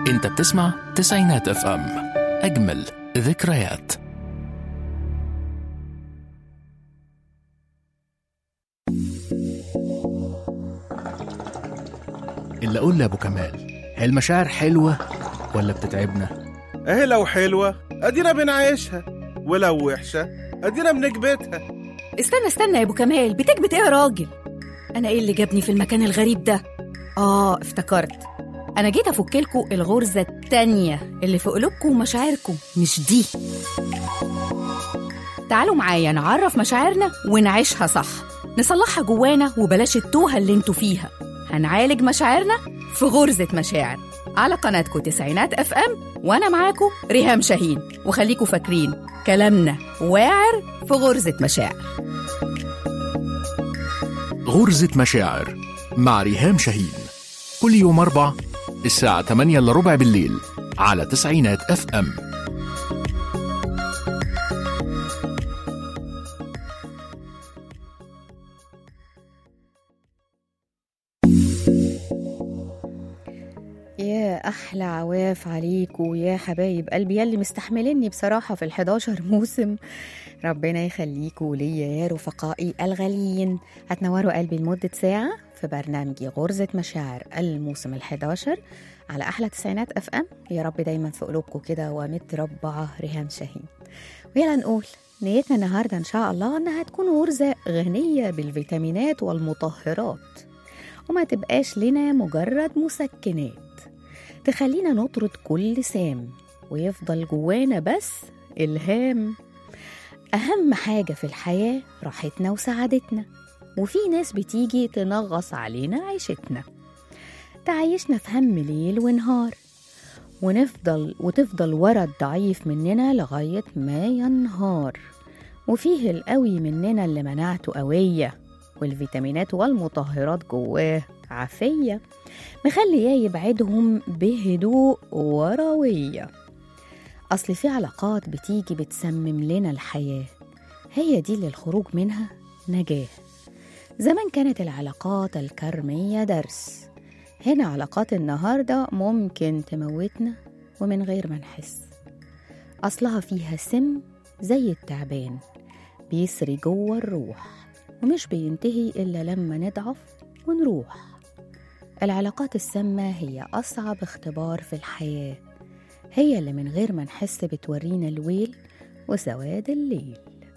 انت بتسمع تسعينات اف ام، اجمل ذكريات. اللي اقول لابو كمال، هي المشاعر حلوه ولا بتتعبنا؟ اهي لو حلوه ادينا بنعيشها، ولو وحشه ادينا بنكبتها. استنى يا ابو كمال، بتكبت ايه يا راجل؟ انا ايه اللي جابني في المكان الغريب ده؟ افتكرت، انا جيت افكلكوا الغرزه التانية اللي في قلوبكم ومشاعركم، مش دي. تعالوا معايا نعرف مشاعرنا ونعيشها صح، نصلحها جوانا وبلاش التوهه اللي انتوا فيها. هنعالج مشاعرنا في غرزه مشاعر على قناتكم تسعينات اف ام، وانا معاكم ريهام شاهين. وخليكوا فاكرين كلامنا واعر في غرزه مشاعر. غرزة مشاعر مع ريهام شاهين، كل يوم 4 الساعة 8:15 بالليل على تسعينات اف ام. يا أحلى عواف عليكم يا حبايب قلبي يلي مستحمليني بصراحة في ال11 موسم. ربنا يخليكوا ليا يا رفقائي الغاليين. هتنوروا قلبي لمدة ساعة في برنامجي غرزة مشاعر الموسم ال11 على أحلى تسعينات اف ام. يا رب دايما في قلوبكم كده ومتربعة ريهام شاهين. ويلا نقول نيتنا النهاردة إن شاء الله أنها تكون غرزة غنية بالفيتامينات والمطهرات، وما تبقاش لنا مجرد مسكنات تخلينا نطرد كل سام ويفضل جوانا بس إلهام. أهم حاجة في الحياة راحتنا وسعادتنا، وفي ناس بتيجي تنغص علينا عيشتنا، تعيشنا في هم ليل ونهار، وتفضل ورا الضعيف مننا لغاية ما ينهار. وفيه القوي مننا اللي مناعته قوية والفيتامينات والمطهرات جواه عافية، مخليه يبعدهم بهدوء وروية. أصل في علاقات بتيجي بتسمم لنا الحياة، هي دي اللي الخروج منها نجاة. زمان كانت العلاقات الكرمية درس، هنا علاقات النهاردة ممكن تموتنا ومن غير ما نحس. أصلها فيها سم زي التعبان بيسري جوه الروح، ومش بينتهي إلا لما نضعف ونروح. العلاقات السامة هي أصعب اختبار في الحياة، هي اللي من غير ما نحس بتورينا الويل وسواد الليل،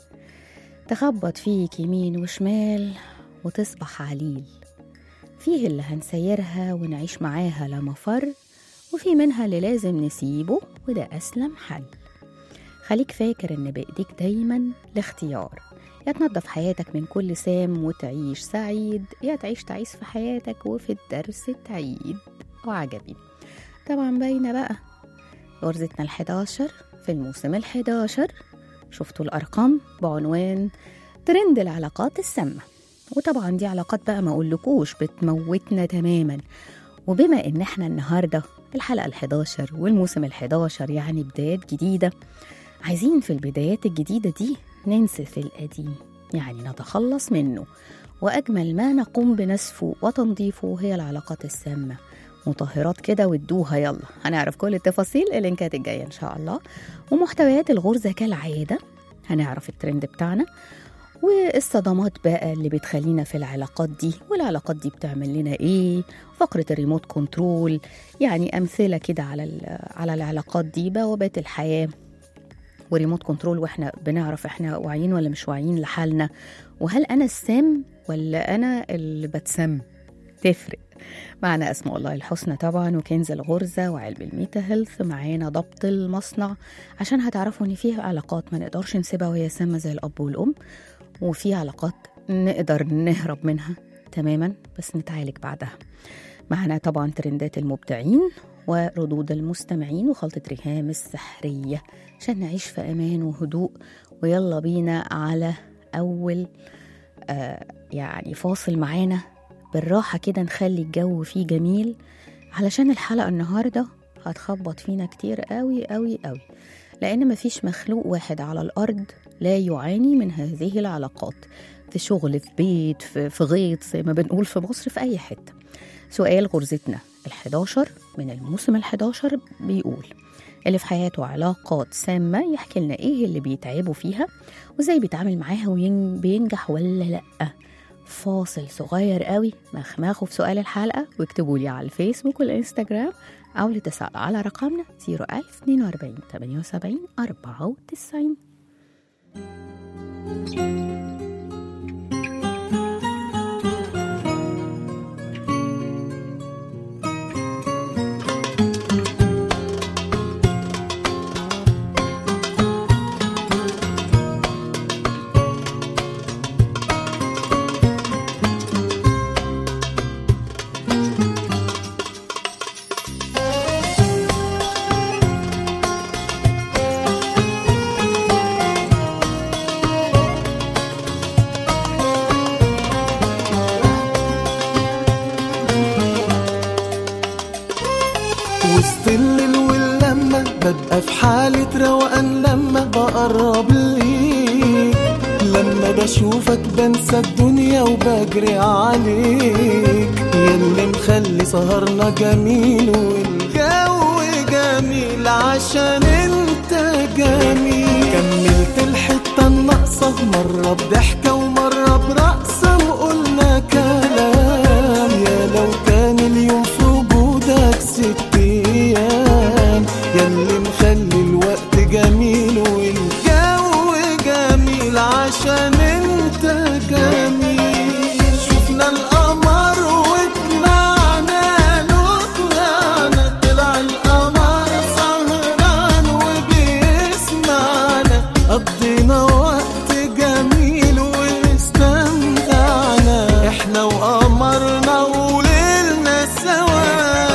تخبط فيك يمين وشمال وتصبح عليل. فيه اللي هنسيرها ونعيش معاها لمفر، وفي منها اللي لازم نسيبه وده أسلم حل. خليك فاكر إن بإيديك دايما الاختيار، يا تنظف حياتك من كل سام وتعيش سعيد، يا تعيش تعيس في حياتك وفي الدرس تعيد. وعجبي طبعا باينة بقى غرزتنا ال11 في الموسم ال11. شفتوا الأرقام بعنوان ترند العلاقات السامة، وطبعا دي علاقات بقى ما أقولكوش بتموتنا تماما. وبما إن احنا النهاردة الحلقة ال11 والموسم ال11 يعني بدايات جديدة، عايزين في البدايات الجديدة دي ننسف القديم، يعني نتخلص منه، وأجمل ما نقوم بنسفه وتنظيفه هي العلاقات السامة. مطهرات كده وادوها. يلا هنعرف كل التفاصيل اللينكات الجاية إن شاء الله، ومحتويات الغرزة كالعادة. هنعرف الترند بتاعنا والصدمات بقى اللي بتخلينا في العلاقات دي، والعلاقات دي بتعمل لنا ايه، فقرة الريموت كنترول، يعني أمثلة كده على العلاقات دي، بوابات الحياة وريموت كنترول، واحنا بنعرف احنا واعيين ولا مش واعيين لحالنا، وهل انا السام ولا انا اللي بتسم، تفرق. معنا اسماء الله الحسنى طبعا، وكنز الغرزة، وعلم الميتا هيلث، معانا ضبط المصنع، عشان هتعرفوا ان فيه علاقات ما نقدرش نسيبها وهي سامة زي الاب والام، وفي علاقات نقدر نهرب منها تماما بس نتعالج بعدها. معنا طبعا ترندات المبدعين وردود المستمعين وخلطة ريهام السحرية عشان نعيش في أمان وهدوء. ويلا بينا على أول يعني فاصل معانا بالراحة كده، نخلي الجو فيه جميل، علشان الحلقة النهاردة هتخبط فينا كتير قوي قوي قوي، لأن مفيش مخلوق واحد على الأرض لا يعاني من هذه العلاقات، في شغل، في بيت، في غيط، زي ما بنقول في مصر، في أي حتة. سؤال غرزتنا ال11 من الموسم ال11 بيقول اللي في حياته علاقات سامة يحكي لنا ايه اللي بيتعبوا فيها وازاي بيتعامل معاها وبينجح ولا لأ. فاصل صغير قوي، مخمخوا في سؤال الحلقة واكتبوا لي على الفيسبوك والإنستجرام أو لتسألوا على رقمنا 01042 78 94. ببقى في حالة روقان لما بقرب ليك، لما بشوفك بنسى الدنيا وبجري عليك، ياللي مخلي سهرنا جميل والجو جميل عشان انت جميل. كملت الحتة الناقصة مرة بضحكة ومرة برقصة وقلنا كلام، يا لو كان اليوم في وجودك 6 أيام، ياللي مخلي الوقت جميل والجو جميل عشان انت جميل. شفنا القمر وطلعنا له طلعنا، طلع القمر سهران وبيسمعنا، قضينا وقت جميل واستمتعنا احنا وقمرنا وليلنا سوا.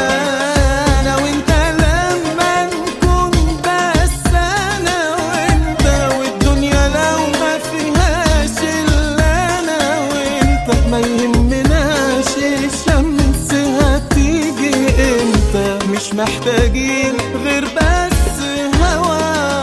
ما يهمناش الشمس هتيجي امتى، مش محتاجين غير بس هوا.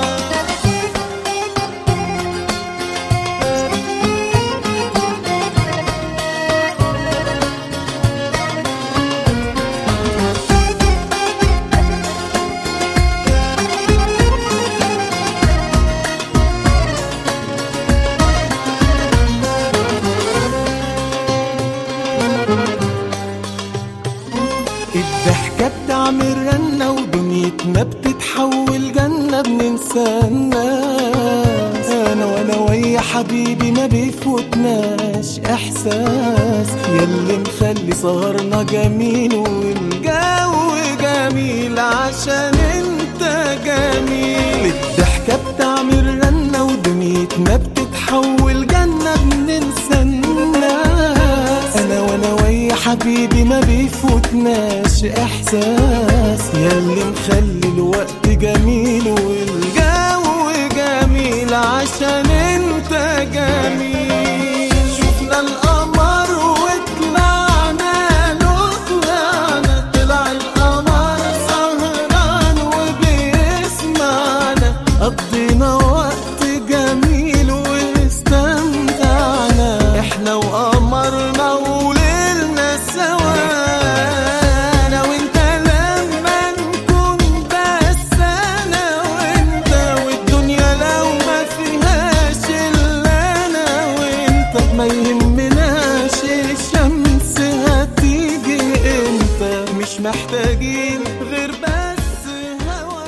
الضحكة بتعمل رنة ودنيتنا بتتحول جنة، بننسى الناس أنا وأنا ويا حبيبي ما بيفوتناش إحساس، ياللي مخلي سهرنا جميل والجو جميل عشان انت جميل. الضحكة بتعمل رنة ودنيتنا بتتحول جنة، بننسى الناس أنا وأنا ويا حبيبي ما بيفوتناش إحساس، ياللي مخلي الوقت جميل والجو جميل عشان انت جميل. شفنا القمر وطلعنا له طلعنا، طلع القمر سهران وبيسمعنا، قضينا وقت جميل واستمتعنا احنا وقمرنا وليلنا سوا. انا وانت لما نكون بس انا وانت، والدنيا لو ما فيهاش الا انا وانت، ما يهمناش الشمس هتيجي امتى، مش محتاجين غير بس هوا.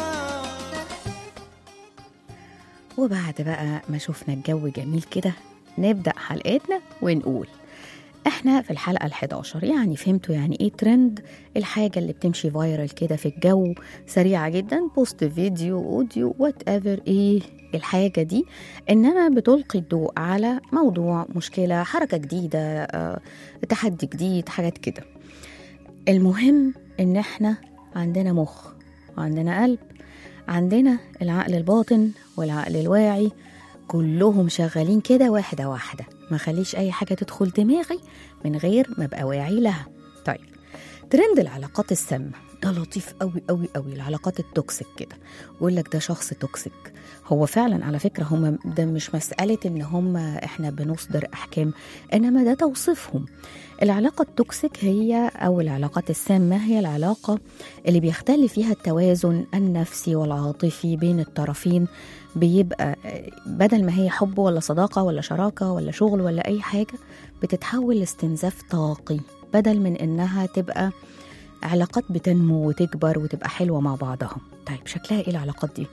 وبعد بقى ما شفنا الجو جميل كده نبدأ حلقتنا ونقول احنا في الحلقة ال11، يعني فهمتوا يعني ايه ترند؟ الحاجة اللي بتمشي فايرال كده في الجو سريعة جدا، بوست فيديو اوديو وات ايفر، ايه الحاجة دي؟ انما بتلقي الضوء على موضوع، مشكلة، حركة جديدة، تحدي جديد، حاجات كده. المهم ان احنا عندنا مخ وعندنا قلب، عندنا العقل الباطن والعقل الواعي، كلهم شغالين كده واحدة واحدة، ما خليش أي حاجة تدخل دماغي من غير ما أبقى واعي لها. طيب، ترند العلاقات السامة ده لطيف قوي قوي قوي. العلاقات التوكسيك كده يقول لك ده شخص توكسيك. هو فعلا على فكرة هم ده مش مسألة ان هم احنا بنصدر احكام، انما ده توصيفهم. العلاقة التوكسيك هي او العلاقات السامة هي العلاقة اللي بيختل فيها التوازن النفسي والعاطفي بين الطرفين، بيبقى بدل ما هي حب ولا صداقة ولا شراكة ولا شغل ولا اي حاجة، بتتحول لاستنزاف طاقي بدل من انها تبقى علاقات بتنمو وتكبر وتبقى حلوة مع بعضها. طيب شكلها ايه العلاقات دي؟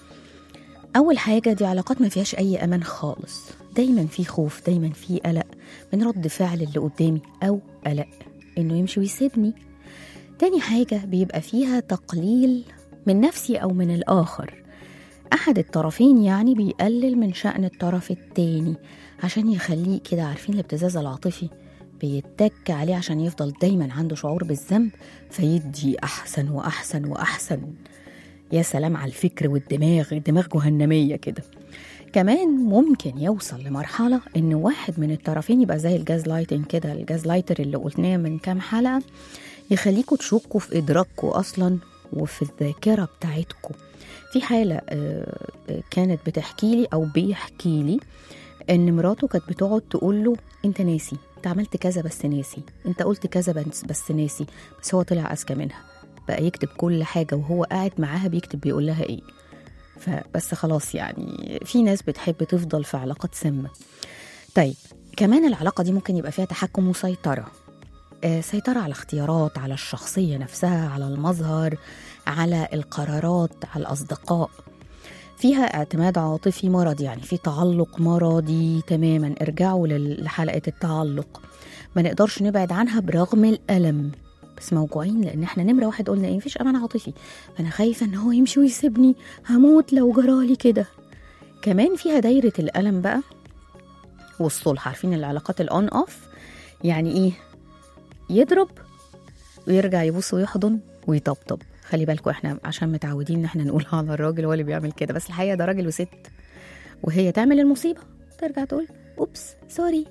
أول حاجة دي علاقات ما فيهاش أي أمان خالص، دايما في خوف، دايما في قلق من رد فعل اللي قدامي، أو قلق إنه يمشي ويسيبني. تاني حاجة بيبقى فيها تقليل من نفسي أو من الآخر، أحد الطرفين يعني بيقلل من شأن الطرف التاني عشان يخليه كده، عارفين الابتزاز العاطفي، بيتك عليه عشان يفضل دايما عنده شعور بالذنب فيدي أحسن وأحسن وأحسن. يا سلام على الفكر والدماغ، دماغ جهنمية كده. كمان ممكن يوصل لمرحلة إن واحد من الطرفين يبقى زي الجاز لايتنج كده، الجاز لايتر اللي قلناه من كام حلقة، يخليكوا تشكوا في إدراككوا أصلا وفي الذاكرة بتاعتكوا. في حالة كانت بتحكي لي أو بيحكي لي إن مراته كانت بتقعد تقول له أنت ناسي، أنت عملت كذا بس ناسي، أنت قلت كذا بس ناسي، بس هو طلع أذكى منها، بقى يكتب كل حاجة وهو قاعد معاها بيكتب بيقول لها إيه. فبس خلاص يعني في ناس بتحب تفضل في علاقات سامة. طيب كمان العلاقة دي ممكن يبقى فيها تحكم وسيطرة، سيطرة على الاختيارات، على الشخصية نفسها، على المظهر، على القرارات، على الأصدقاء. فيها اعتماد عاطفي مرضي، يعني في تعلق مرضي تماما. ارجعوا لحلقة التعلق، ما نقدرش نبعد عنها برغم الألم، بس موجوعين لأن احنا نمرة واحد قلنا ايه، مفيش أمان عاطفي، فأنا خايفة ان هو يمشي ويسيبني، هموت لو جرالي كده. كمان فيها دايرة الألم بقى والصلح، عارفين العلاقات الأون أوف، يعني ايه، يضرب ويرجع يبوس ويحضن ويطبطب. خلي بالكوا احنا عشان متعودين ان احنا نقول على الراجل هو اللي بيعمل كده، بس الحقيقة ده راجل وست، وهي تعمل المصيبة ترجع تقول اوبس سوري،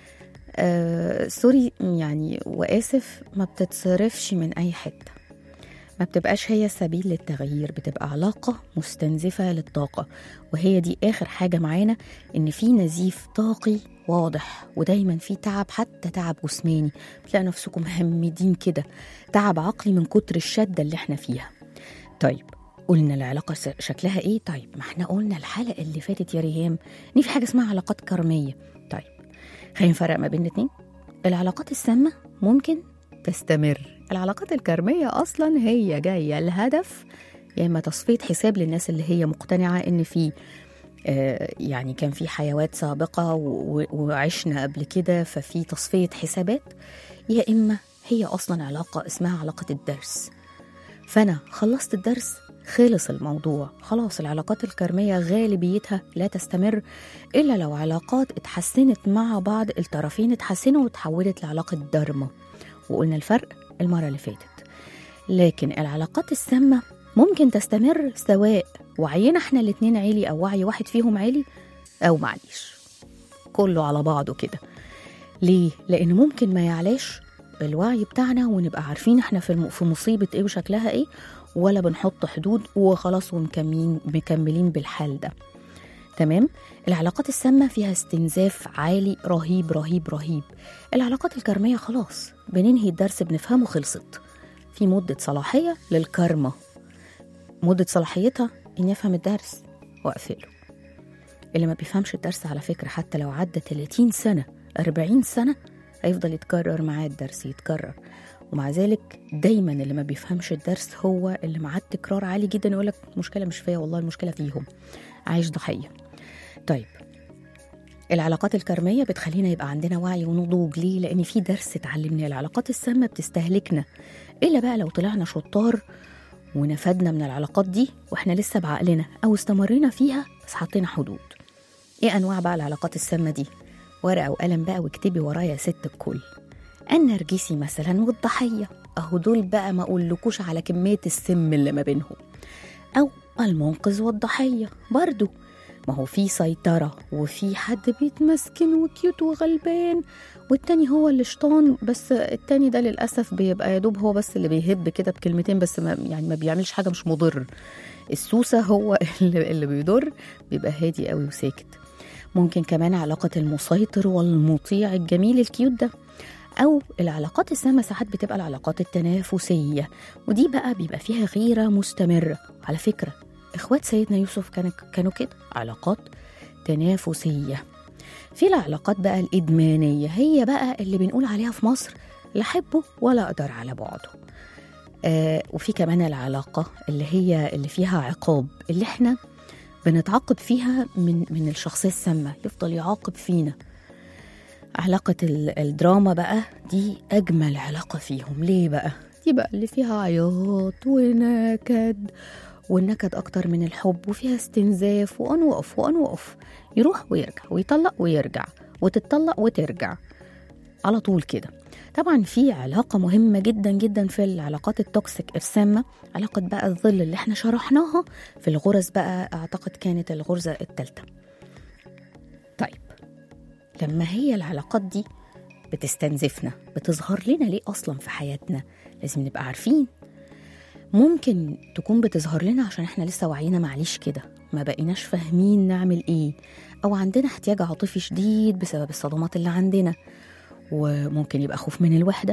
سوري يعني وآسف، ما بتتصرفش من أي حتة، ما بتبقاش هي سبيل للتغيير، بتبقى علاقة مستنزفة للطاقة. وهي دي آخر حاجة معانا، إن في نزيف طاقي واضح، ودايما في تعب، حتى تعب جسماني، بتلاقي نفسكم مهمدين كده، تعب عقلي من كتر الشدة اللي احنا فيها. طيب قلنا العلاقة شكلها ايه؟ طيب ما احنا قلنا الحلقة اللي فاتت يا ريهام ان في حاجة اسمها علاقات كرمية. طيب خلينا نفرق ما بين الاتنين. العلاقات السامة ممكن تستمر، العلاقات الكرمية أصلا هي جاية الهدف يا إما تصفية حساب للناس اللي هي مقتنعة إن في يعني كان في حيوات سابقة وعشنا قبل كده ففي تصفية حسابات، يا إما هي أصلا علاقة اسمها علاقة الدرس، فأنا خلصت الدرس خلص الموضوع خلاص. العلاقات الكرمية غالبيتها لا تستمر إلا لو علاقات اتحسنت مع بعض، الطرفين اتحسنوا وتحولت لعلاقة دارما، وقلنا الفرق المرة اللي فاتت. لكن العلاقات السامة ممكن تستمر سواء وعينا احنا الاتنين عالي أو وعي واحد فيهم عالي، أو معليش كله على بعضه كده. ليه؟ لأن ممكن ما يعلاش الوعي بتاعنا ونبقى عارفين احنا في مصيبة ايه وشكلها ايه، ولا بنحط حدود وخلاص ومكملين بالحال ده. تمام؟ العلاقات السامة فيها استنزاف عالي رهيب رهيب رهيب. العلاقات الكرمية خلاص بننهي الدرس بنفهمه خلصت، في مدة صلاحية للكرمة، مدة صلاحيتها إن يفهم الدرس وأقفله. اللي ما بيفهمش الدرس على فكرة حتى لو عدى 30 سنة 40 سنة هيفضل يتكرر معاه الدرس يتكرر، ومع ذلك دايما اللي ما بيفهمش الدرس هو اللي معاه التكرار عالي جدا، يقولك المشكلة مش فيا والله المشكلة فيهم، عايش ضحية. طيب العلاقات الكرمية بتخلينا يبقى عندنا وعي ونضوج. ليه؟ لأن في درس اتعلمناه. العلاقات السامة بتستهلكنا، إلا بقى لو طلعنا شطار ونفدنا من العلاقات دي وإحنا لسه بعقلنا، أو استمرينا فيها بس حطينا حدود. إيه أنواع بقى العلاقات السامة دي؟ ورقة وقلم بقى واكتبي ورايا ست الكل. النرجسي مثلا والضحية، أهو دول بقى ما أقولكوش على كمية السم اللي ما بينهم. أو المنقذ والضحية برضو ما هو في سيطرة وفي حد بيتمسكن وكيوت وغلبان، والتاني هو اللي شطان، بس التاني ده للأسف بيبقى يدوب هو بس اللي بيهب كده بكلمتين بس، ما بيعملش حاجة، مش مضر. السوسة هو اللي بيضر، بيبقى هادي قوي وساكت. ممكن كمان علاقة المسيطر والمطيع الجميل الكيوت ده، أو العلاقات السامة ساعات بتبقى العلاقات التنافسية، ودي بقى بيبقى فيها غيرة مستمرة. على فكرة إخوات سيدنا يوسف كانوا كده، علاقات تنافسية. في العلاقات بقى الإدمانية، هي بقى اللي بنقول عليها في مصر لا أحبه ولا أقدر على بعده. وفي كمان العلاقة اللي فيها عقاب، اللي احنا بنتعاقب فيها من الشخصية السامة، يفضل يعاقب فينا. علاقة الدراما بقى دي أجمل علاقة فيهم. ليه بقى؟ دي بقى اللي فيها عياط ونكد، والنكد أكتر من الحب، وفيها استنزاف وأن وقف، يروح ويرجع ويطلق ويرجع وتتطلق وترجع على طول كده. طبعا في علاقة مهمة جدا جدا في العلاقات التوكسيك السامة، علاقة بقى الظل اللي احنا شرحناها في الغرز بقى، أعتقد كانت الغرزة الثالثة. طيب لما هي العلاقات دي بتستنزفنا، بتظهر لنا ليه أصلا في حياتنا؟ لازم نبقى عارفين. ممكن تكون بتظهر لنا عشان احنا لسه وعينا معليش كده، ما بقيناش فاهمين نعمل ايه، أو عندنا احتياج عاطفي شديد بسبب الصدمات اللي عندنا، وممكن يبقى خوف من الوحدة.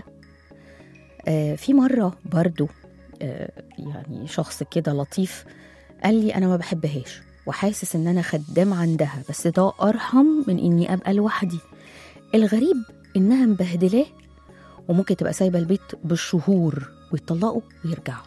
في مرة برضو يعني شخص كده لطيف قال لي أنا ما بحبهاش وحاسس إن أنا خدام عندها، بس ده أرحم من إني أبقى لوحدي. الغريب إنها مبهدلاه، وممكن تبقى سايبة البيت بالشهور ويطلقوا ويرجعوا،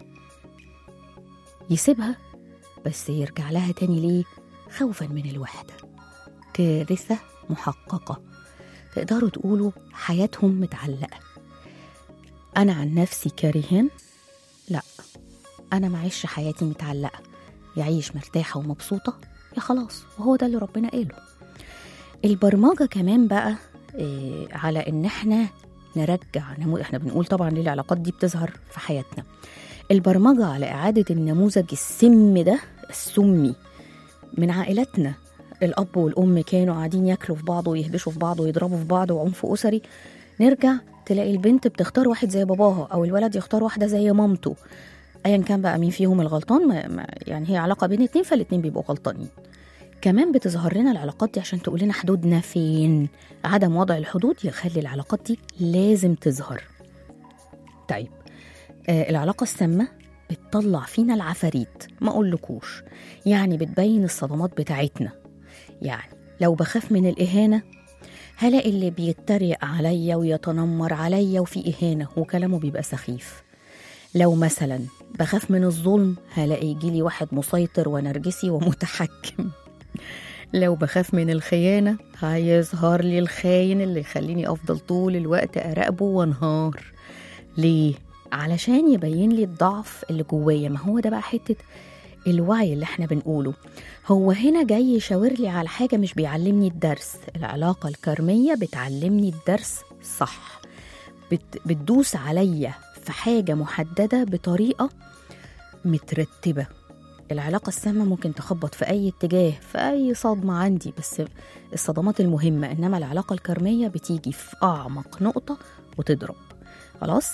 يسيبها بس يرجع لها تاني. ليه؟ خوفا من الوحدة. كارثة محققة. تقدروا تقولوا حياتهم متعلقة. أنا عن نفسي كارهان؟ لا، أنا معيش حياتي متعلقة، يعيش مرتاحة ومبسوطة يا خلاص، وهو ده اللي ربنا قاله. البرمجة كمان بقى على إن احنا نرجع احنا بنقول طبعا ليه العلاقات دي بتظهر في حياتنا. البرمجة على إعادة النموذج السم ده، السمي من عائلاتنا. الأب والأم كانوا قاعدين ياكلوا في بعض ويهبشوا في بعض ويضربوا في بعض وعنف أسري، نرجع تلاقي البنت بتختار واحد زي باباها، أو الولد يختار واحدة زي مامته، أيا كان بقى مين فيهم الغلطان. يعني هي علاقة بين اتنين، فالاتنين بيبقوا غلطانين. كمان بتظهر لنا العلاقات دي عشان تقول لنا حدودنا فين. عدم وضع الحدود يخلي العلاقات دي لازم تظهر. طيب العلاقة السامة بتطلع فينا العفاريت، ما أقولكوش، يعني بتبين الصدمات بتاعتنا. يعني لو بخاف من الإهانة هلاقي اللي بيتريق عليا ويتنمر عليا وفي إهانة وكلامه بيبقى سخيف. لو مثلا بخاف من الظلم هلاقي يجيلي واحد مسيطر ونرجسي ومتحكم. لو بخاف من الخيانة هيظهر لي الخاين اللي يخليني أفضل طول الوقت أراقبه وانهار. ليه؟ علشان يبين لي الضعف اللي جوايا. ما هو ده بقى حتة الوعي اللي احنا بنقوله. هو هنا جاي يشاور لي على حاجة، مش بيعلمني الدرس. العلاقة الكرمية بتعلمني الدرس صح، بتدوس عليا في حاجة محددة بطريقة مترتبة. العلاقة السامة ممكن تخبط في أي اتجاه، في أي صدمة عندي، بس الصدمات المهمة. إنما العلاقة الكرمية بتيجي في أعمق نقطة وتضرب. خلاص.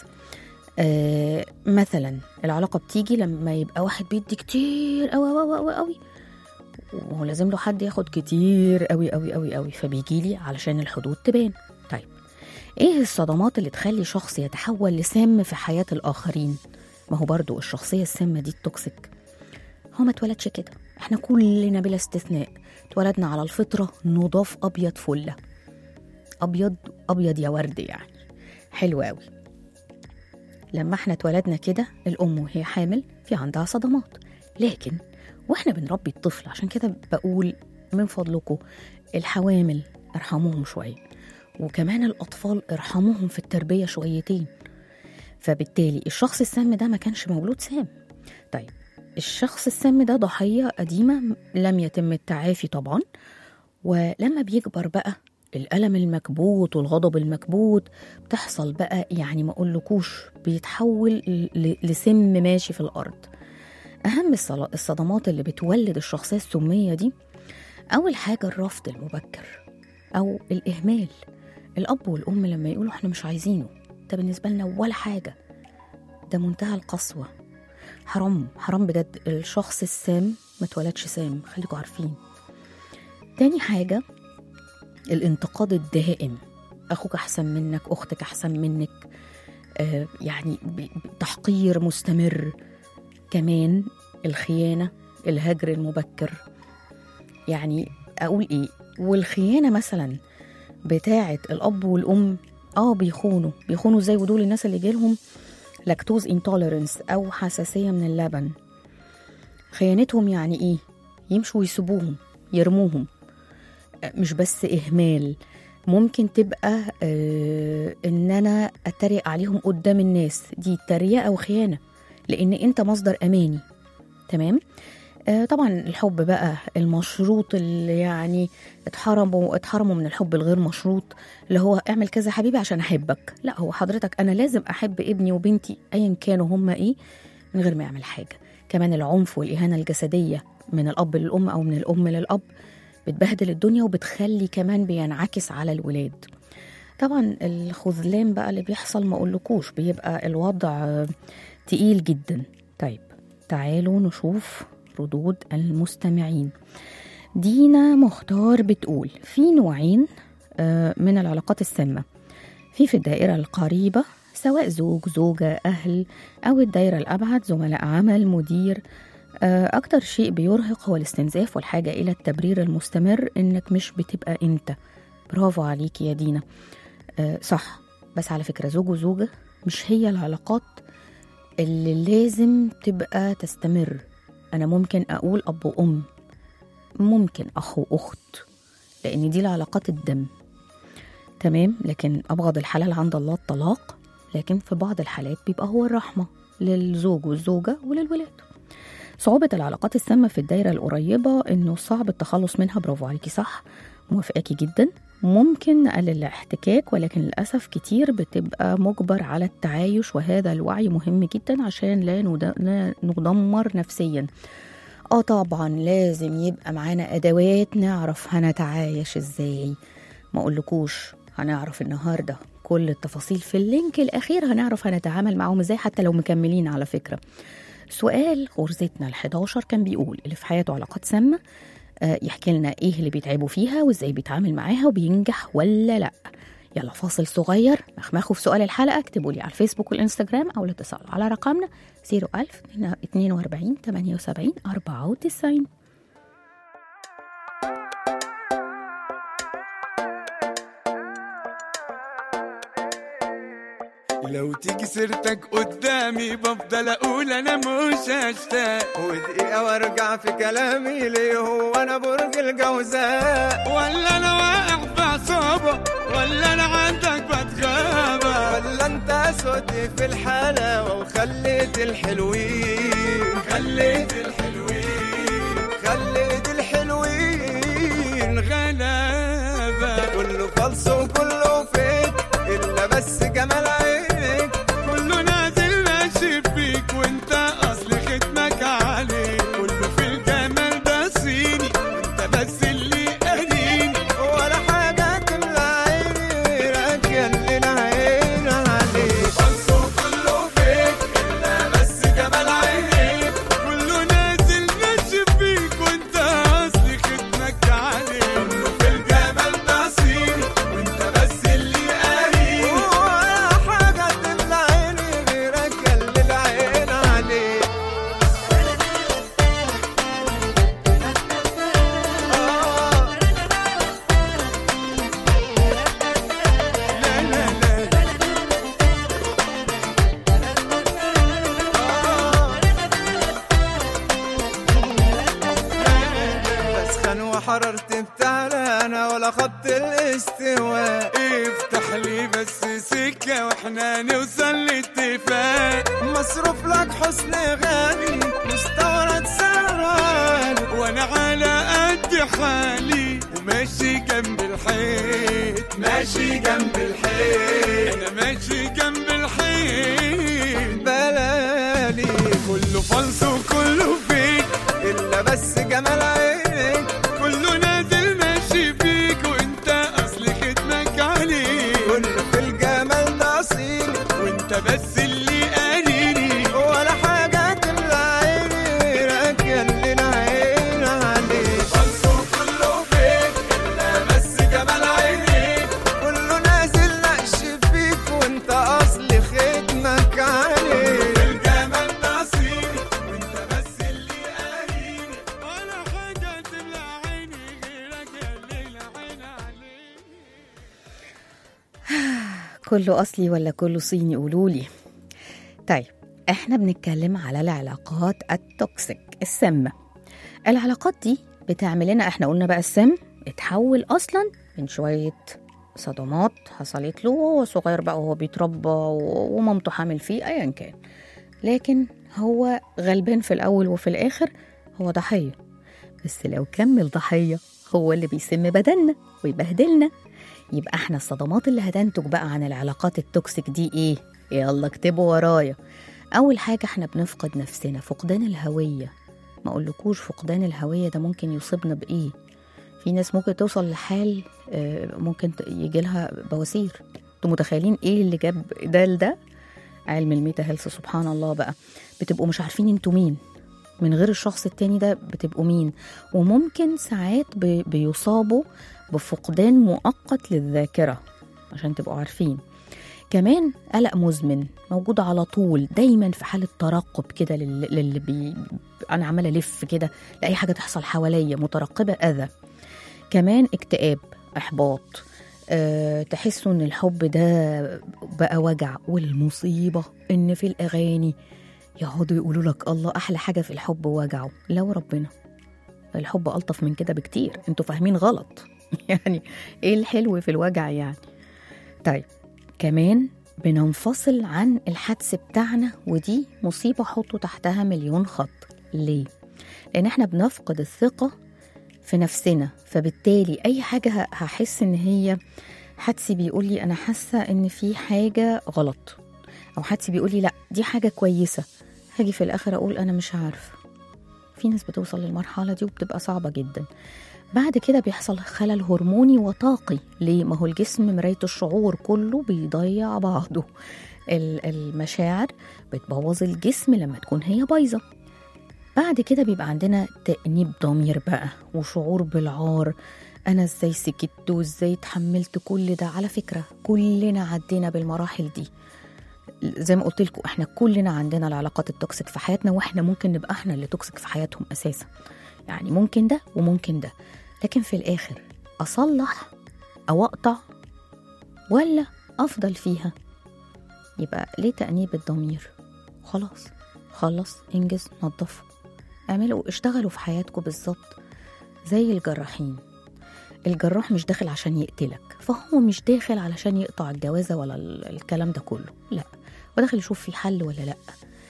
مثلا العلاقة بتيجي لما يبقى واحد بيدي كتير أوي أوي أوي أوي، وهو لازم له حد ياخد كتير أوي أوي أوي أوي، فبيجيلي علشان الحدود تبان. طيب إيه الصدمات اللي تخلي شخص يتحول لسام في حياة الآخرين؟ ما هو برضو الشخصية السامة دي التوكسيك هو ما اتولدش كده. احنا كلنا بلا استثناء اتولدنا على الفطرة نضاف أبيض فلة، أبيض أبيض يا ورد، يعني حلو أوي. لما احنا اتولدنا كده، الأم وهي حامل في عندها صدمات، لكن واحنا بنربي الطفل، عشان كده بقول من فضلكم الحوامل ارحموهم شوية، وكمان الأطفال ارحموهم في التربية شويتين. فبالتالي الشخص السام ده ما كانش مولود سام. طيب الشخص السام ده ضحية قديمة لم يتم التعافي طبعا، ولما بيكبر بقى الألم المكبوت والغضب المكبوت بتحصل بقى، يعني ما أقولكوش، بيتحول لسم ماشي في الأرض. أهم الصدمات اللي بتولد الشخصية السمية دي أول حاجة الرفض المبكر أو الإهمال. الأب والأم لما يقولوا إحنا مش عايزينه، ده بالنسبة لنا ولا حاجة، ده منتهى القسوة. حرام حرام بجد، الشخص السام ما اتولدش سام، خليكوا عارفين. تاني حاجة الانتقاد الدائم، أخوك أحسن منك، أختك أحسن منك، يعني تحقير مستمر. كمان الخيانة، الهجر المبكر. يعني أقول إيه، والخيانة مثلا بتاعة الأب والأم بيخونوا زي ودول الناس اللي جالهم لاكتوز انتوليرنس أو حساسية من اللبن. خيانتهم يعني إيه؟ يمشوا ويسيبوهم، يرموهم. مش بس إهمال، ممكن تبقى إن أنا أتريق عليهم قدام الناس، دي تريقة وخيانة لأن أنت مصدر أماني. تمام؟ طبعا الحب بقى المشروط اللي يعني اتحرموا من الحب الغير مشروط، اللي هو اعمل كذا حبيبي عشان أحبك. لا، هو حضرتك أنا لازم أحب ابني وبنتي أيا كانوا هما إيه من غير ما يعمل حاجة. كمان العنف والإهانة الجسدية من الأب للأم أو من الأم للأب بتبهدل الدنيا وبتخلي كمان بينعكس على الولاد. طبعا الخذلان بقى اللي بيحصل ما أقولكوش، بيبقى الوضع تقيل جدا. طيب تعالوا نشوف ردود المستمعين. دينا مختار بتقول في نوعين من العلاقات السامة، في الدائرة القريبة سواء زوج زوجة أهل، أو الدائرة الأبعد زملاء عمل مدير. أكتر شيء بيرهق هو الاستنزاف والحاجة إلى التبرير المستمر إنك مش بتبقى أنت. برافو عليك يا دينا. صح، بس على فكرة زوج وزوجة مش هي العلاقات اللي لازم تبقى تستمر. أنا ممكن أقول أب وأم، ممكن أخ وأخت، لأن دي العلاقات الدم. تمام؟ لكن أبغض الحلال عند الله الطلاق، لكن في بعض الحالات بيبقى هو الرحمة للزوج والزوجة وللولاد. صعوبة العلاقات السامة في الدايرة القريبة إنه صعب التخلص منها. برافو عليكي، صح، موافقاكي جدا. ممكن نقلل الاحتكاك، ولكن للأسف كتير بتبقى مجبر على التعايش، وهذا الوعي مهم جدا عشان لا ندمر نفسيا. طبعا لازم يبقى معانا أدوات نعرف هنتعايش ازاي. ما أقولكوش هنعرف النهاردة كل التفاصيل في اللينك الأخير، هنعرف هنتعامل معهم ازاي حتى لو مكملين. على فكرة سؤال غرزتنا ال11 كان بيقول اللي في حياته علاقات سامة يحكي لنا ايه اللي بيتعبوا فيها وازاي بيتعامل معاها وبينجح ولا لا. يلا فاصل صغير مخمخوا في سؤال الحلقة، اكتبوا لي على الفيسبوك والانستجرام او اتصلوا على رقمنا 01042 78 94. لو تيجي سيرتك قدامي بفضل اقول انا مش هشتاق، ودقيقة وارجع في كلامي ليه هو انا برج الجوزاء، ولا انا واقع في عصابة، ولا انا عندك بتغابة، ولا انت سودي في الحلاوة وخليت الحلوين غلابة. كله فلس وكله فيك الا بس جمال عينك، كله نازل ماشي فيك وانت اصل ختمك عليك، كله في الجمال ده صيني وانت بس اللي قاريني، ولا حاجة تملى عيني راكن العين عليك. فلس وكله فيك الا بس جمال عينك، كله نازل ماشي فيك وانت اصل ختمك عليك، كله في الجمال ده صيني وانت بس اللي قاريني، ولا حاجة تملى عيني غيرك اللي العين عليك. بسخن وحررت بتاعنا انا ولا خط الاستواء، افتح لي بس سكة واحنا نوصل لاتفاق، مصروف لك حسن غالي مستورد سعران، وانا على قد حالي وماشي جنب الحيط، انا ماشي جنب الحيط. بلالي كله فلس وكله فيك الا بس جمال عينك، كله بس اللي قاريني ولا حاجة تملى عيني غيرك ياللي نعين عليك. خلصوا كله فيك إلا بس جمال عينيك، كله نازل نقش فيك وانت أصل ختمك عليك. الجمال نصيبي وانت بس اللي قاريني ولا حاجة تملى عيني غيرك ياللي نعين عليك. كله أصلي ولا كله صيني قولولي. طيب احنا بنتكلم على العلاقات التوكسيك السامة. العلاقات دي بتعمل لنا، احنا قلنا بقى السم اتحول أصلا من شوية صدمات حصلت له وهو صغير بقى وهو بيتربى ومامته حامل فيه أيا كان، لكن هو غلبان في الأول وفي الآخر هو ضحية. بس لو كمل ضحية هو اللي بيسم بدننا ويبهدلنا. يبقى احنا الصدمات اللي هتنتج بقى عن العلاقات التوكسيك دي ايه؟ يلا اكتبوا ورايا. اول حاجة احنا بنفقد نفسنا، فقدان الهوية. ما اقولكوش فقدان الهوية ده ممكن يصيبنا بايه؟ في ناس ممكن توصل لحال ممكن يجي لها بواسير. انتوا متخيلين ايه اللي جاب ده لده؟ علم الميتا هيلث سبحان الله بقى، بتبقوا مش عارفين انتوا مين من غير الشخص التاني ده، بتبقوا مين. وممكن ساعات بيصابوا بفقدان مؤقت للذاكرة عشان تبقوا عارفين. كمان قلق مزمن موجود على طول، دايما في حالة ترقب كده أنا عمالة ألف كده لأي حاجة تحصل حواليا، مترقبة أذى. كمان اكتئاب، إحباط، تحسوا إن الحب ده بقى وجع. والمصيبة إن في الأغاني يقعدوا يقولوا لك الله أحلى حاجة في الحب وجعه. لو ربنا الحب ألطف من كده بكتير، انتوا فاهمين غلط. يعني ايه الحلو في الوجع يعني؟ طيب كمان بننفصل عن الحدس بتاعنا، ودي مصيبة حطوا تحتها مليون خط. ليه؟ لأن احنا بنفقد الثقة في نفسنا، فبالتالي أي حاجة هحس إن هي حدسي بيقول لي أنا حاسة إن في حاجة غلط، أو حدسي بيقول لي لأ دي حاجة كويسة، هاجي في الآخر أقول أنا مش عارفة. في ناس بتوصل للمرحلة دي وبتبقى صعبة جدا. بعد كده بيحصل خلل هرموني وطاقي. ليه؟ ما هو الجسم مراية الشعور، كله بيضيع بعضه. المشاعر بتبوظ الجسم لما تكون هي بايظة. بعد كده بيبقى عندنا تأنيب ضمير بقى وشعور بالعار، أنا إزاي سكت وإزاي تحملت كل ده. على فكرة كلنا عدينا بالمراحل دي، زي ما قلت لكم احنا كلنا عندنا العلاقات التوكسيك في حياتنا، واحنا ممكن نبقى احنا اللي توكسيك في حياتهم أساسا. يعني ممكن ده وممكن ده، لكن في الآخر أصلح أو أقطع ولا أفضل فيها؟ يبقى ليه تأنيب الضمير؟ خلاص انجز، نظفوا، اعملوا، اشتغلوا في حياتكم بالظبط زي الجراحين. الجراح مش داخل عشان يقتلك، فهو مش داخل علشان يقطع الجوازة ولا الكلام ده كله، لا، وداخل يشوف في حل ولا لا.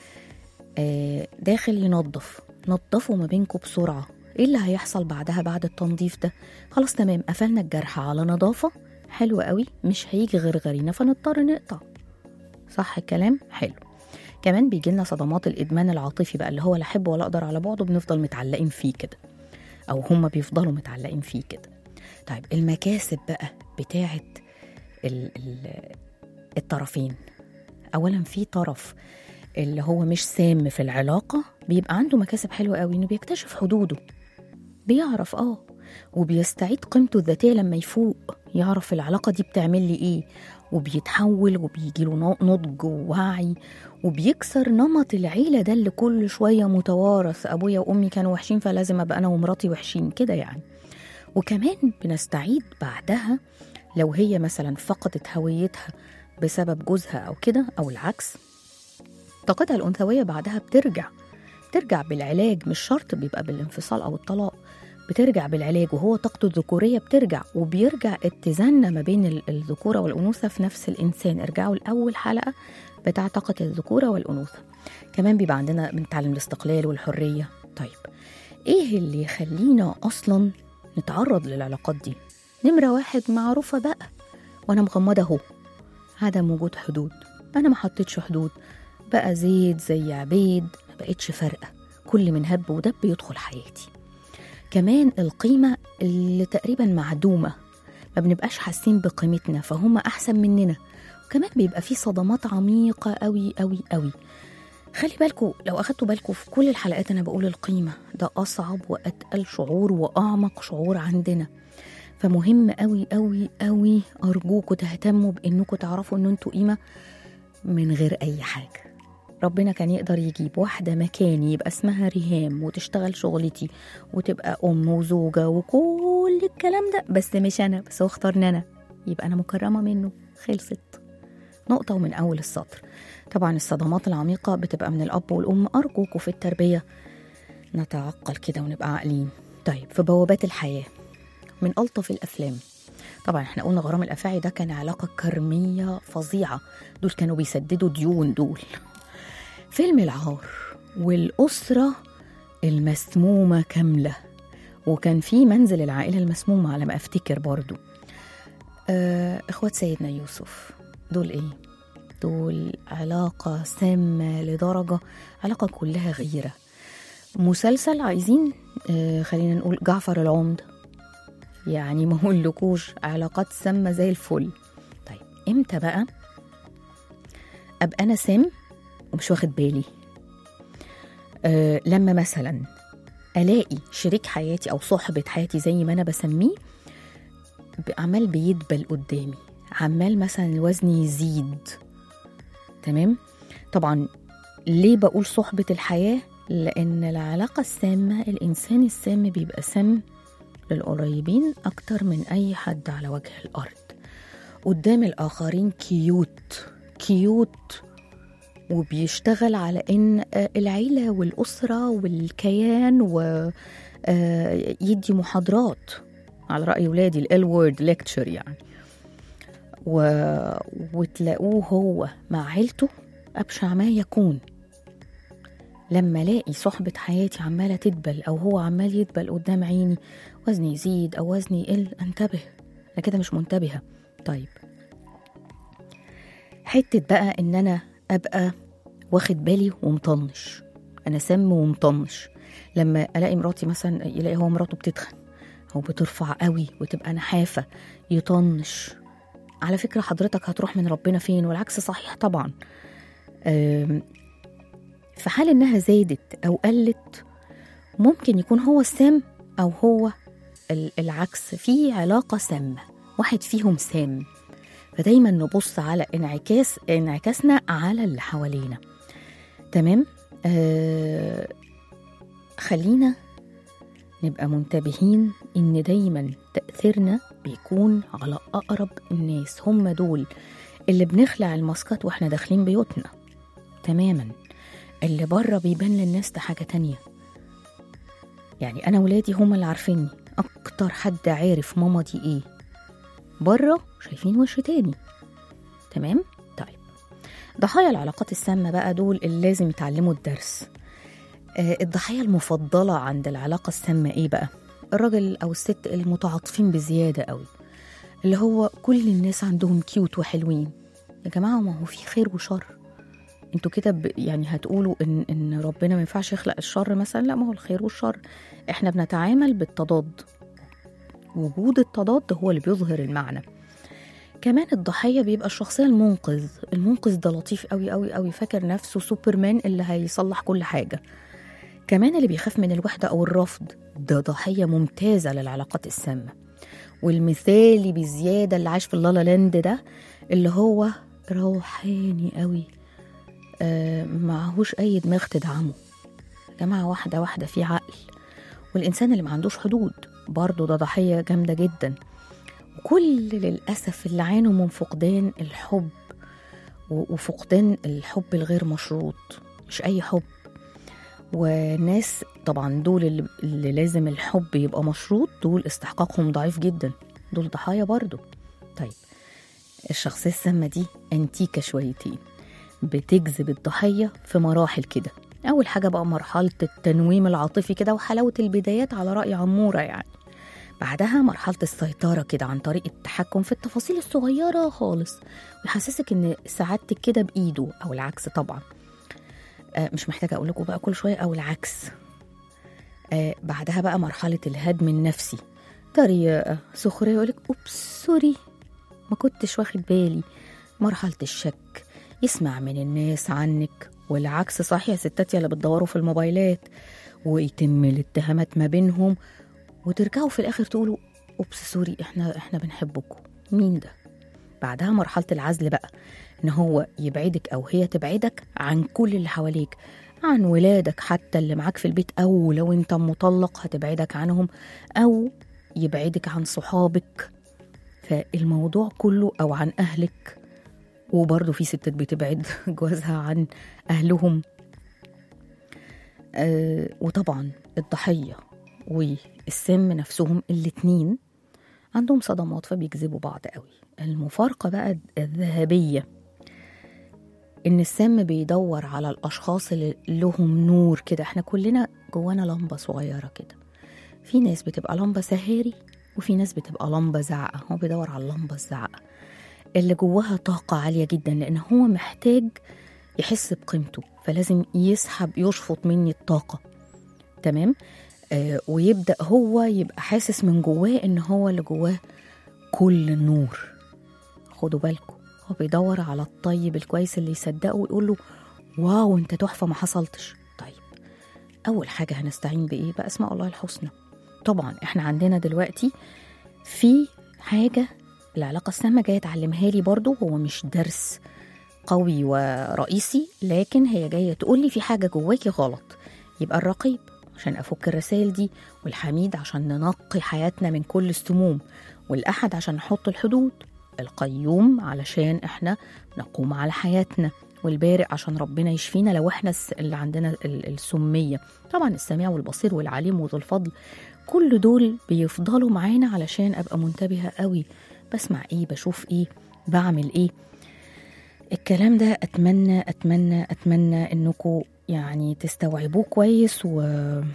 داخل ينظف، نظفوا ما بينكم بسرعة. ايه اللي هيحصل بعدها بعد التنظيف ده؟ خلاص تمام، قفلنا الجرح على نظافة، حلو قوي، مش هيجي غرغرينا فنضطر نقطع. صح الكلام؟ حلو. كمان بيجي لنا صدمات الإدمان العاطفي بقى، اللي هو لا أحب ولا أقدر على بعضه، بنفضل متعلقين فيه كده، أو هما بيفضلوا متعلقين فيه كده. طيب المكاسب بقى بتاعت الطرفين. أولا في طرف اللي هو مش سام في العلاقة بيبقى عنده مكاسب حلوة قوي، إنه بيكتشف حدوده، بيعرف وبيستعيد قيمته الذاتية لما يفوق، يعرف العلاقة دي بتعمل لي إيه، وبيتحول وبيجيله نضج ووعي، وبيكسر نمط العيلة ده اللي كل شوية متوارث، أبويا وأمي كانوا وحشين فلازم أبقى أنا ومراتي وحشين كده يعني. وكمان بنستعيد بعدها لو هي مثلا فقدت هويتها بسبب جوزها أو كده، أو العكس، طاقتها الأنثوية بعدها بترجع بالعلاج، مش شرط بيبقى بالانفصال أو الطلاق، بترجع بالعلاج، وهو طاقته الذكورية بترجع، وبيرجع اتزاننا ما بين الذكورة والأنوثة في نفس الإنسان. ارجعوا لأول حلقة بتاع طاقة الذكورة والأنوثة. كمان بيبقى عندنا بنتعلم الاستقلال والحرية. طيب ايه اللي يخلينا أصلا نتعرض للعلاقات دي؟ نمرة 1 معروفة بقى وأنا مغمضة اهو، عدم وجود حدود. أنا ما حطيتش حدود، بقى زيد زي عبيد، ما بقتش فارقة، كل من هب ودب يدخل حياتي. كمان القيمة اللي تقريبا معدومة، ما بنبقاش حاسين بقيمتنا، فهم أحسن مننا. كمان بيبقى فيه صدمات عميقة قوي قوي قوي. خلي بالكوا لو أخدتوا بالكوا في كل الحلقات أنا بقول القيمة ده أصعب وأتقل شعور وأعمق شعور عندنا. فمهم قوي قوي قوي أرجوكوا تهتموا بأنكوا تعرفوا أن انتوا قيمة من غير أي حاجة. ربنا كان يقدر يجيب واحدة مكاني يبقى اسمها ريهام وتشتغل شغلتي وتبقى أم وزوجة وكل الكلام ده، بس مش أنا، بس هو اختارني أنا، يبقى أنا مكرمة منه. خلصت نقطة ومن أول السطر. طبعا الصدمات العميقة بتبقى من الأب والأم. أرجوكوا في التربية نتعقل كده ونبقى عاقلين. طيب في بوابات الحياة من ألطف الأفلام، طبعا احنا قلنا غرام الأفاعي ده كان علاقة كرمية فظيعة، دول كانوا بيسددوا ديون دول. فيلم العار والأسرة المسمومة كاملة، وكان في منزل العائلة المسمومة على ما أفتكر برضو. إخوات سيدنا يوسف دول إيه؟ دول علاقة سامة لدرجة، علاقة كلها غيرة. مسلسل عايزين خلينا نقول جعفر العمدة، يعني ما هقولكوش علاقات سامة زي الفل. طيب إمتى بقى أبقى أنا سام ومش واخد بالي؟ لما مثلا ألاقي شريك حياتي أو صاحبة حياتي زي ما أنا بسميه عمال بيدبل قدامي، عمال مثلا الوزن يزيد. تمام؟ طبعا ليه بقول صحبة الحياة؟ لأن العلاقة السامة، الإنسان السام بيبقى سام للقريبين أكتر من أي حد على وجه الأرض. قدام الآخرين كيوت كيوت، وبيشتغل على إن العيلة والأسرة والكيان، ويدي محاضرات على رأي ولادي ال word lecture يعني، وتلاقوه هو مع عيلته أبشع ما يكون. لما الاقي صحبة حياتي عمالة تدبل أو هو عمال يدبل قدام عيني، وزني يزيد أو وزني يقل، انتبه، أنا كده مش منتبهة. طيب حتة بقى إن أنا أبقى واخد بالي ومطنش، أنا سم ومطنش. لما ألاقي مراتي مثلا يلاقي هو مراته بتتخن أو بترفع قوي وتبقى نحافة، يطنش. على فكرة حضرتك هتروح من ربنا فين؟ والعكس صحيح طبعا. في حال إنها زادت أو قلت ممكن يكون هو السام أو هو العكس، في علاقة سامة، واحد فيهم سام. فدايما نبص على انعكاسنا على اللي حوالينا. تمام؟ خلينا نبقى منتبهين إن دايما تأثيرنا بيكون على أقرب الناس، هم دول اللي بنخلع الماسكات وإحنا داخلين بيوتنا تماما. اللي بره بيبان للناس ده حاجة تانية. يعني أنا ولادي هم اللي عارفيني، أكتر حد عارف ماما دي إيه. بره شايفين وش تاني. تمام؟ طيب ضحايا العلاقات السامة بقى دول اللي لازم يتعلموا الدرس. الضحية المفضلة عند العلاقة السامة إيه بقى؟ الراجل أو الست المتعاطفين بزيادة قوي، اللي هو كل الناس عندهم كيوت وحلوين. يا جماعة ما هو في خير وشر. انتوا كده يعني هتقولوا إن ربنا ما ينفعش يخلق الشر مثلا؟ لا، ما هو الخير والشر احنا بنتعامل بالتضاد، وجود التضاد هو اللي بيظهر المعنى. كمان الضحية بيبقى الشخصية المنقذ ده لطيف قوي قوي قوي، فاكر نفسه سوبرمان اللي هيصلح كل حاجة. كمان اللي بيخاف من الوحدة أو الرفض ده ضحية ممتازة للعلاقات السامة. والمثالي بزيادة اللي عايش في اللالا لاند ده، اللي هو روحاني قوي، معهوش أي دماغ تدعمه. يا جماعة واحدة واحدة، في عقل. والإنسان اللي ما عندوش حدود برضو ده ضحية جامدة جدا. وكل للأسف اللي عانوا من فقدان الحب، وفقدان الحب الغير مشروط، مش أي حب. وناس طبعا دول اللي لازم الحب يبقى مشروط، دول استحقاقهم ضعيف جدا، دول ضحايا برضو. طيب الشخصية السامة دي أنتيكة شويتين، بتجذب الضحية في مراحل كده. أول حاجة بقى مرحلة التنويم العاطفي كده وحلاوة البدايات على رأي عمورة يعني. بعدها مرحلة السيطرة كده عن طريق التحكم في التفاصيل الصغيرة خالص، ويحسسك إن سعادتك كده بإيده، أو العكس طبعا. مش محتاجة أقول لكم بقى كل شوية أو العكس. بعدها بقى مرحلة الهدم النفسي، طريقة سخرية يقولك أوبس سوري ما كنتش واخد بالي، مرحلة الشك، يسمع من الناس عنك، والعكس صحيح يا ستات يلا بتدوروا في الموبايلات، ويتم الاتهامات ما بينهم، وترجعوا في الآخر تقولوا أوبس سوري احنا بنحبكم. مين ده؟ بعدها مرحلة العزل بقى، إن هو يبعدك أو هي تبعدك عن كل اللي حواليك، عن ولادك حتى اللي معاك في البيت، أو لو أنت مطلق هتبعدك عنهم، أو يبعدك عن صحابك. فالموضوع كله، أو عن أهلك، وبرضه في ستات بتبعد جوازها عن أهلهم. وطبعا الضحية والسم نفسهم الاتنين عندهم صدمات فبيجذبوا بعض قوي. المفارقة بقى الذهبية، إن السم بيدور على الأشخاص اللي لهم نور كده. احنا كلنا جوانا لمبة صغيرة كده، في ناس بتبقى لمبة سهاري وفي ناس بتبقى لمبة زعقة. هو بيدور على اللمبة الزعقة اللي جواها طاقة عالية جدا، لأن هو محتاج يحس بقيمته، فلازم يشفط مني الطاقة. تمام. ويبدأ هو يبقى حاسس من جواه إن هو اللي جواه كل النور. خدوا بالكم، هو بيدور على الطيب الكويس اللي يصدقه ويقول له واو انت تحفة ما حصلتش. طيب أول حاجة هنستعين بإيه؟ بأسماء الله الحسنى. طبعا احنا عندنا دلوقتي في حاجة العلاقة السامة جاية تعلمها لي برضو، هو مش درس قوي ورئيسي، لكن هي جاية تقول لي في حاجة جواكي غلط. يبقى الرقيب عشان أفك الرسائل دي، والحميد عشان ننقي حياتنا من كل السموم، والأحد عشان نحط الحدود، القيوم علشان احنا نقوم على حياتنا، والبارئ عشان ربنا يشفينا لو احنا اللي عندنا السمية. طبعا السميع والبصير والعليم وذو الفضل، كل دول بيفضلوا معانا علشان أبقى منتبهة قوي، بسمع ايه، بشوف ايه، بعمل ايه. الكلام ده أتمنى أتمنى أتمنى إنكم يعني تستوعبوه كويس. خلينا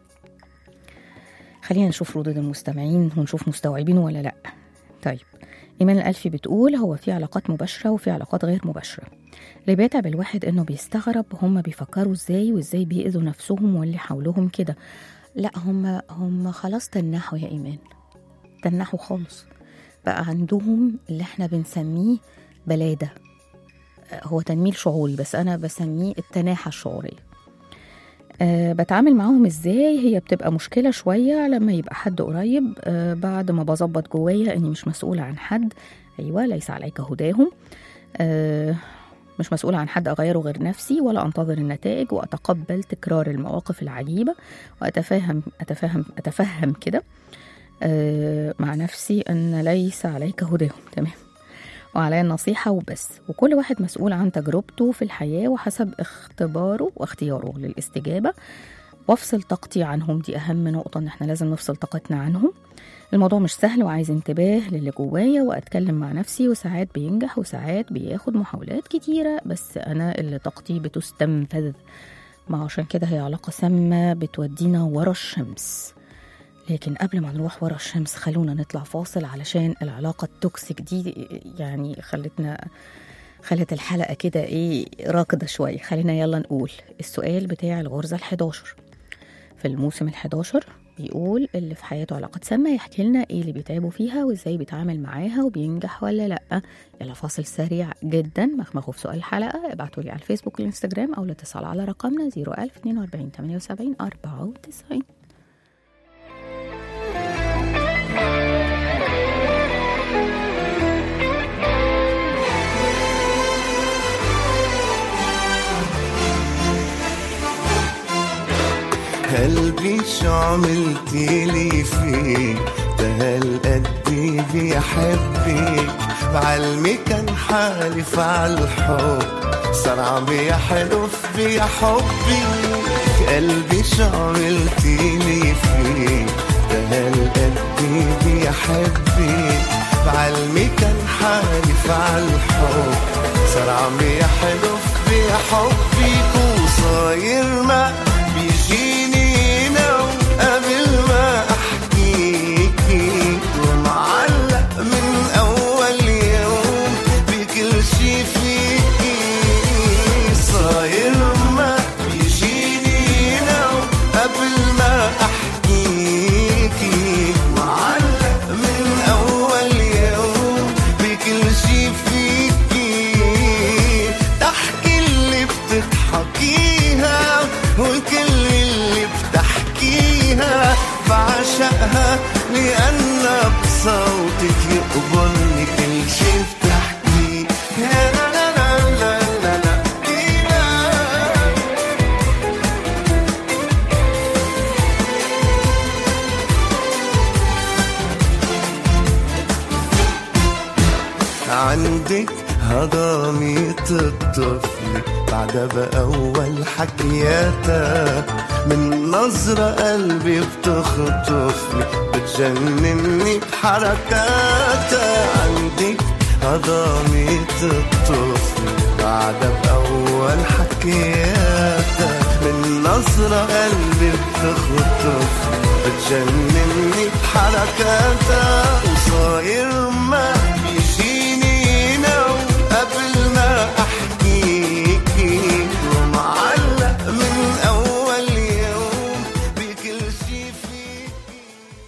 نشوف ردود المستمعين ونشوف مستوعبينه ولا لأ. طيب إيمان الألفي بتقول هو في علاقات مباشرة وفي علاقات غير مباشرة. اللي بيتعب الواحد إنه بيستغرب هم بيفكروا إزاي وإزاي بيأذوا نفسهم واللي حولهم كده. لا هم خلاص تنحوا يا إيمان، تنحوا خالص، بقى عندهم اللي احنا بنسميه بلادة. هو تنميل شعوري بس أنا بسميه التناحة الشعورية. بتعامل معاهم إزاي؟ هي بتبقى مشكلة شوية لما يبقى حد قريب. بعد ما بظبط جوايا أني مش مسؤولة عن حد. أيوة، ليس عليك هداهم. مش مسؤولة عن حد أغيره غير نفسي، ولا أنتظر النتائج، وأتقبل تكرار المواقف العجيبة، وأتفهم كده مع نفسي أن ليس عليك هداهم. تمام، وعليا النصيحة وبس، وكل واحد مسؤول عن تجربته في الحياة وحسب اختباره واختياره للاستجابة، وافصل طاقتي عنهم. دي أهم نقطة، إن احنا لازم نفصل طاقتنا عنهم. الموضوع مش سهل وعايز انتباه للي جوايا، وأتكلم مع نفسي، وساعات بينجح وساعات بياخد محاولات كتيرة، بس أنا اللي طاقتي بتستنفذ. ما عشان كده هي علاقة سامة بتودينا ورا الشمس. لكن قبل ما نروح ورا الشمس خلونا نطلع فاصل، علشان العلاقة التوكسيك دي يعني خلت الحلقة كده راكضة شوية. خلينا يلا نقول السؤال بتاع الغرزة 11 في الموسم 11 بيقول اللي في حياته علاقة سامة يحكي لنا ايه اللي بيتعبوا فيها وازاي بيتعامل معاها وبينجح ولا لأ. يلا فاصل سريع جدا. مخمخوا في سؤال الحلقة ابعتوا لي على الفيسبوك والانستجرام أو الاتصال على رقمنا 01042 78 94. قلبي شو عملتيلي فيك، ده هالقد بيحبك، بعلمي كان حالف عالحب، صار عم يحلف بحبك. قلبي شو عملتيلي فيك، ده هالقد بيحبك، بعلمي كان حالف عالحب، صار عم يحلف بحبك. وصاير ما بيجيني قبل ما احكيكي، ومعلق من اول يوم بكل شي فيكي. صاير ما بيجيني نوم قبل ما احكيكي، معلق من اول يوم بكل شي فيكي. لها، لأن بصوتك يقبلني كل شي بتحكي. لا لا لا لا لا لا عندك هضامية الطفل بعدها بأول حكياتها، من نظرة قلبي بتخطفني بتجنني بحركاتها. عندك هضامية الطفل بعدها بأول حكياتها، من نظرة قلبي بتخطفني بتجنني بحركاتها. وصاير ما بيجيني نوم قبل ما أحكيكي، ومعلق من أول يوم بكل شي فيكي.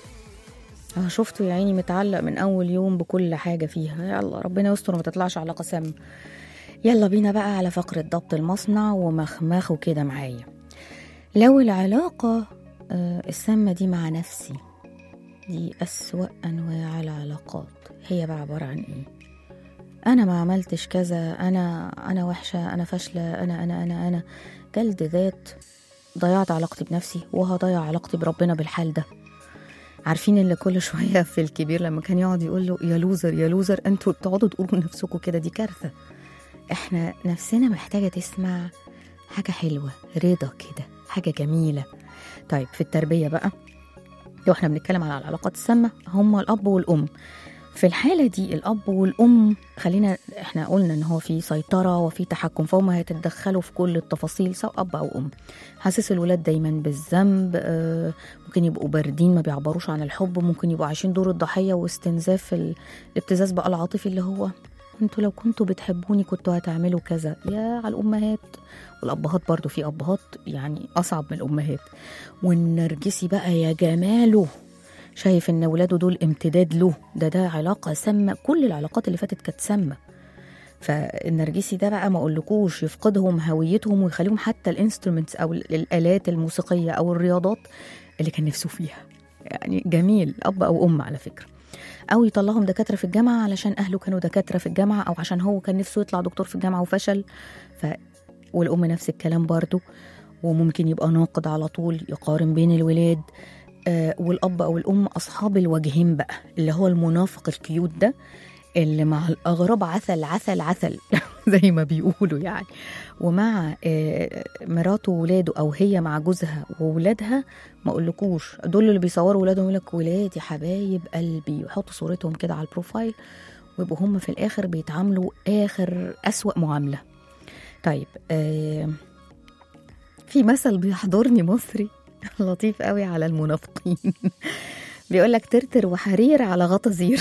شفته يا عيني متعلق من أول يوم بكل حاجة فيها. يلا ربنا يستر وما تطلعش علاقة سامة. يلا بينا بقى على فقرة ضبط المصنع ومخمخه كده معايا. لو العلاقة السامة دي مع نفسي، دي أسوأ أنواع العلاقات. هي بقى عبارة عن إيه؟ أنا ما عملتش كذا، أنا وحشة، أنا فاشلة، أنا جلد ذات. ضيعت علاقتي بنفسي وهضيع علاقتي بربنا بالحال ده. عارفين اللي كل شوية في الكبير لما كان يقعد يقول له يا لوزر يا لوزر، أنتوا بتقعدوا تقولوا لنفسكم كده، دي كارثة. إحنا نفسنا محتاجة تسمع حاجة حلوة، رضا كده، حاجة جميلة. طيب في التربية بقى، لو احنا بنتكلم على العلاقات السامة، هما الأب والأم. في الحالة دي الأب والأم، خلينا احنا قلنا ان هو في سيطرة وفي تحكم، فهم هيتدخلوا في كل التفاصيل سواء أب أو أم. حاسس الولاد دايما بالذنب، ممكن يبقوا باردين ما بيعبروش عن الحب، ممكن يبقوا عايشين دور الضحية واستنزاف الابتزاز بقى العاطفي، اللي هو انتوا لو كنتوا بتحبوني كنتوا هتعملوا كذا. يا على الأمهات والأبهات، برضو في أبهات يعني أصعب من الأمهات. والنرجسي بقى يا جماله، شايف ان ولاده دول امتداد له، ده علاقة سامة. كل العلاقات اللي فاتت كانت سامة. فالنرجسي ده بقى ما اقولكوش يفقدهم هويتهم ويخليهم حتى الانسترومنتس او الالات الموسيقية او الرياضات اللي كان نفسه فيها. يعني جميل، اب او ام على فكرة. او يطلعهم دكاترة في الجامعة علشان اهله كانوا دكاترة في الجامعة، او عشان هو كان نفسه يطلع دكتور في الجامعة وفشل. والام نفس الكلام برضو. وممكن يبقى ناقد على طول، يقارن بين الولاد. والأب أو الأم أصحاب الوجهين بقى، اللي هو المنافق الكيوت ده، اللي مع الأغراب عسل عسل عسل زي ما بيقولوا يعني. ومع مراته وولاده، أو هي مع جوزها وولادها، ما أقولكوش دول اللي بيصوروا ولادهم يقولك ولادي حبايب قلبي، ويحطوا صورتهم كده على البروفايل، ويبقوا هم في الآخر بيتعاملوا آخر أسوأ معاملة. طيب في مثل بيحضرني مصري لطيف قوي على المنافقين. بيقولك ترتر وحرير على غطا زير.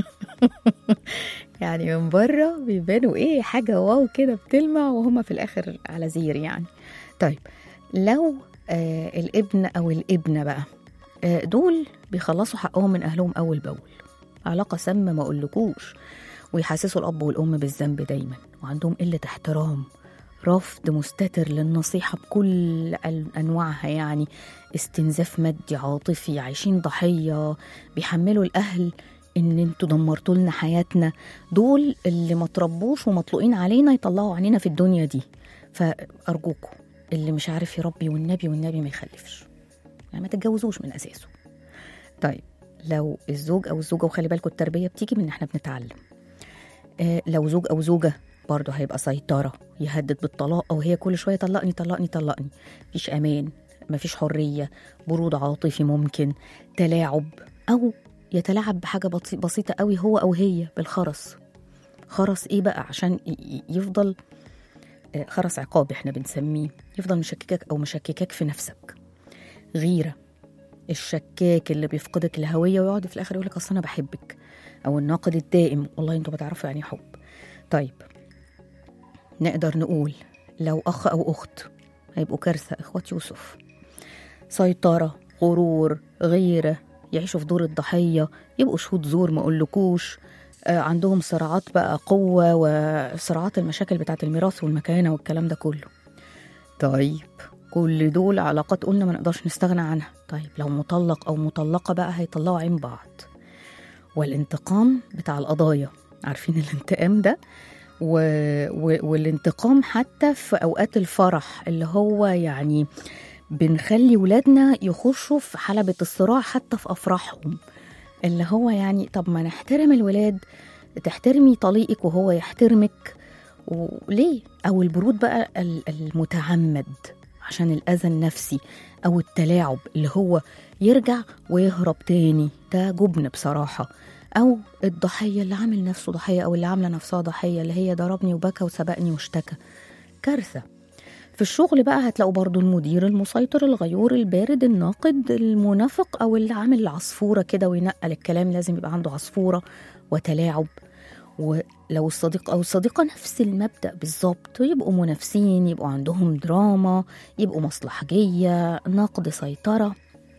يعني من بره بيبانوا ايه، حاجة واو كده بتلمع، وهم في الاخر على زير يعني. طيب لو الابن او الابنة بقى، دول بيخلصوا حقهم من اهلهم اول باول. علاقة سامة ما اقولكوش، ويحسسوا الاب والام بالذنب دايما، وعندهم قلة احترام، رفض مستتر للنصيحة بكل أنواعها، يعني استنزاف مادي عاطفي، عايشين ضحية، بيحملوا الأهل إن انتوا دمرتوا لنا حياتنا. دول اللي ما تربوش ومطلوقين علينا يطلعوا عنينا في الدنيا دي. فأرجوكم اللي مش عارف يربي والنبي ما يخلفش، يعني ما تتجوزوش من أساسه. طيب لو الزوج أو الزوجة، وخلي بالكم التربية بتيجي من احنا بنتعلم. لو زوج أو زوجة برضه هيبقى سيطرة، يهدد بالطلاق، أو هي كل شوية طلقني طلقني طلقني. مفيش أمان، مفيش حرية، برود عاطفي، ممكن تلاعب، أو يتلاعب بحاجة بسيطة قوي هو أو هي بالخرس. خرس إيه بقى؟ عشان يفضل خرس عقاب احنا بنسميه، يفضل مشككك أو مشككك في نفسك. غيرة، الشكاك اللي بيفقدك الهوية ويقعد في الآخر يقولك أصل أنا بحبك. أو الناقد الدائم، والله انتوا بتعرفوا يعني حب. طيب نقدر نقول لو أخ أو أخت هيبقوا كارثة، إخوة يوسف. سيطرة، غرور، غيرة، يعيشوا في دور الضحية، يبقوا شهود زور ما أقولكوش. عندهم صراعات بقى قوة، وصراعات المشاكل بتاعت الميراث والمكانة والكلام ده كله. طيب كل دول علاقات قلنا ما نقدرش نستغنى عنها. طيب لو مطلق أو مطلقة بقى هيطلعوا عين بعض. والانتقام بتاع القضايا، عارفين الانتقام ده، والانتقام حتى في أوقات الفرح، اللي هو يعني بنخلي ولادنا يخشوا في حلبة الصراع حتى في أفراحهم، اللي هو يعني طب ما نحترم الولاد، تحترمي طليقك وهو يحترمك، وليه؟ أو البرود بقى المتعمد عشان الأذى النفسي، أو التلاعب اللي هو يرجع ويهرب تاني، ده جبن بصراحة. أو الضحية اللي عامل نفسه ضحية، أو اللي عاملة نفسها ضحية، اللي هي ضربني وبكى وسبقني واشتكى، كارثة. في الشغل بقى هتلاقوا برضو المدير المسيطر الغيور البارد الناقد المنافق، أو اللي عامل العصفورة كده وينقل الكلام، لازم يبقى عنده عصفورة وتلاعب. ولو الصديق أو الصديقة نفس المبدأ بالظبط، يبقوا منافسين، يبقوا عندهم دراما، يبقوا مصلحجية، نقد، سيطرة.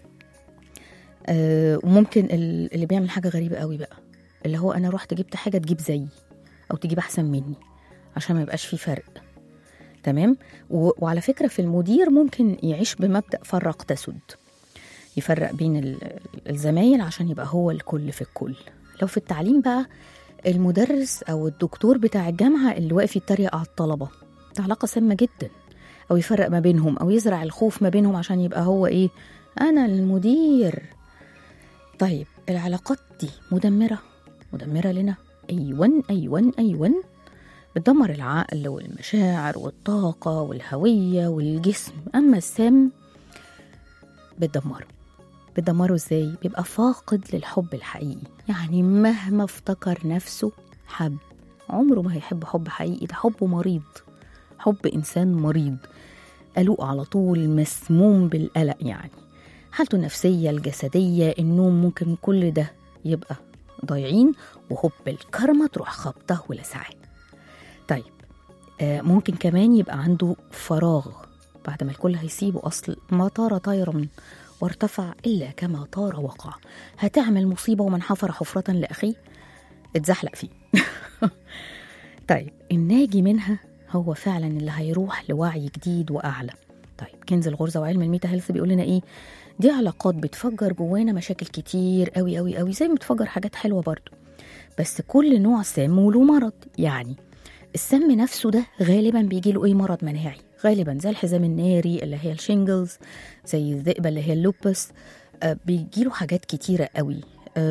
وممكن اللي بيعمل حاجة غريبة قوي بقى، اللي هو أنا رحت جبت حاجة تجيب زيي أو تجيب أحسن مني عشان ما يبقاش في فرق. تمام. وعلى فكرة في المدير ممكن يعيش بمبدأ فرق تسد، يفرق بين الزمايل عشان يبقى هو الكل في الكل. لو في التعليم بقى، المدرس أو الدكتور بتاع الجامعة اللي واقف يتريق على الطلبة، ده علاقة سامة جدا. أو يفرق ما بينهم، أو يزرع الخوف ما بينهم عشان يبقى هو إيه، أنا المدير. طيب العلاقات دي مدمرة لنا. أيوان بتدمر العقل والمشاعر والطاقة والهوية والجسم. أما السام بتدمره إزاي؟ بيبقى فاقد للحب الحقيقي، يعني مهما افتكر نفسه حب، عمره ما هيحب حب حقيقي، ده حب مريض، حب إنسان مريض، قلق على طول، مسموم بالقلق، يعني حالته النفسية الجسدية النوم، ممكن كل ده يبقى ضايعين، وهوب الكرمة تروح خبطه ولسعه. طيب ممكن كمان يبقى عنده فراغ بعد ما الكل هيسيبه. أصل ما طار طيرا وارتفع إلا كما طار وقع. هتعمل مصيبة ومن حفر حفرة لأخيه اتزحلق فيه. طيب الناجي منها هو فعلا اللي هيروح لوعي جديد وأعلى. طيب كنز الغرزة وعلم الميتا هيلث بيقول لنا إيه؟ دي علاقات بتفجر جوانا مشاكل كتير قوي قوي قوي، زي ما بتفجر حاجات حلوة برضو، بس كل نوع سام وله مرض. يعني السم نفسه ده غالبا بيجي له ايه؟ مرض مناعي غالبا، زي الحزام الناري اللي هي الشينجلز، زي الذئبة اللي هي اللوبس. بيجي له حاجات كتيرة قوي،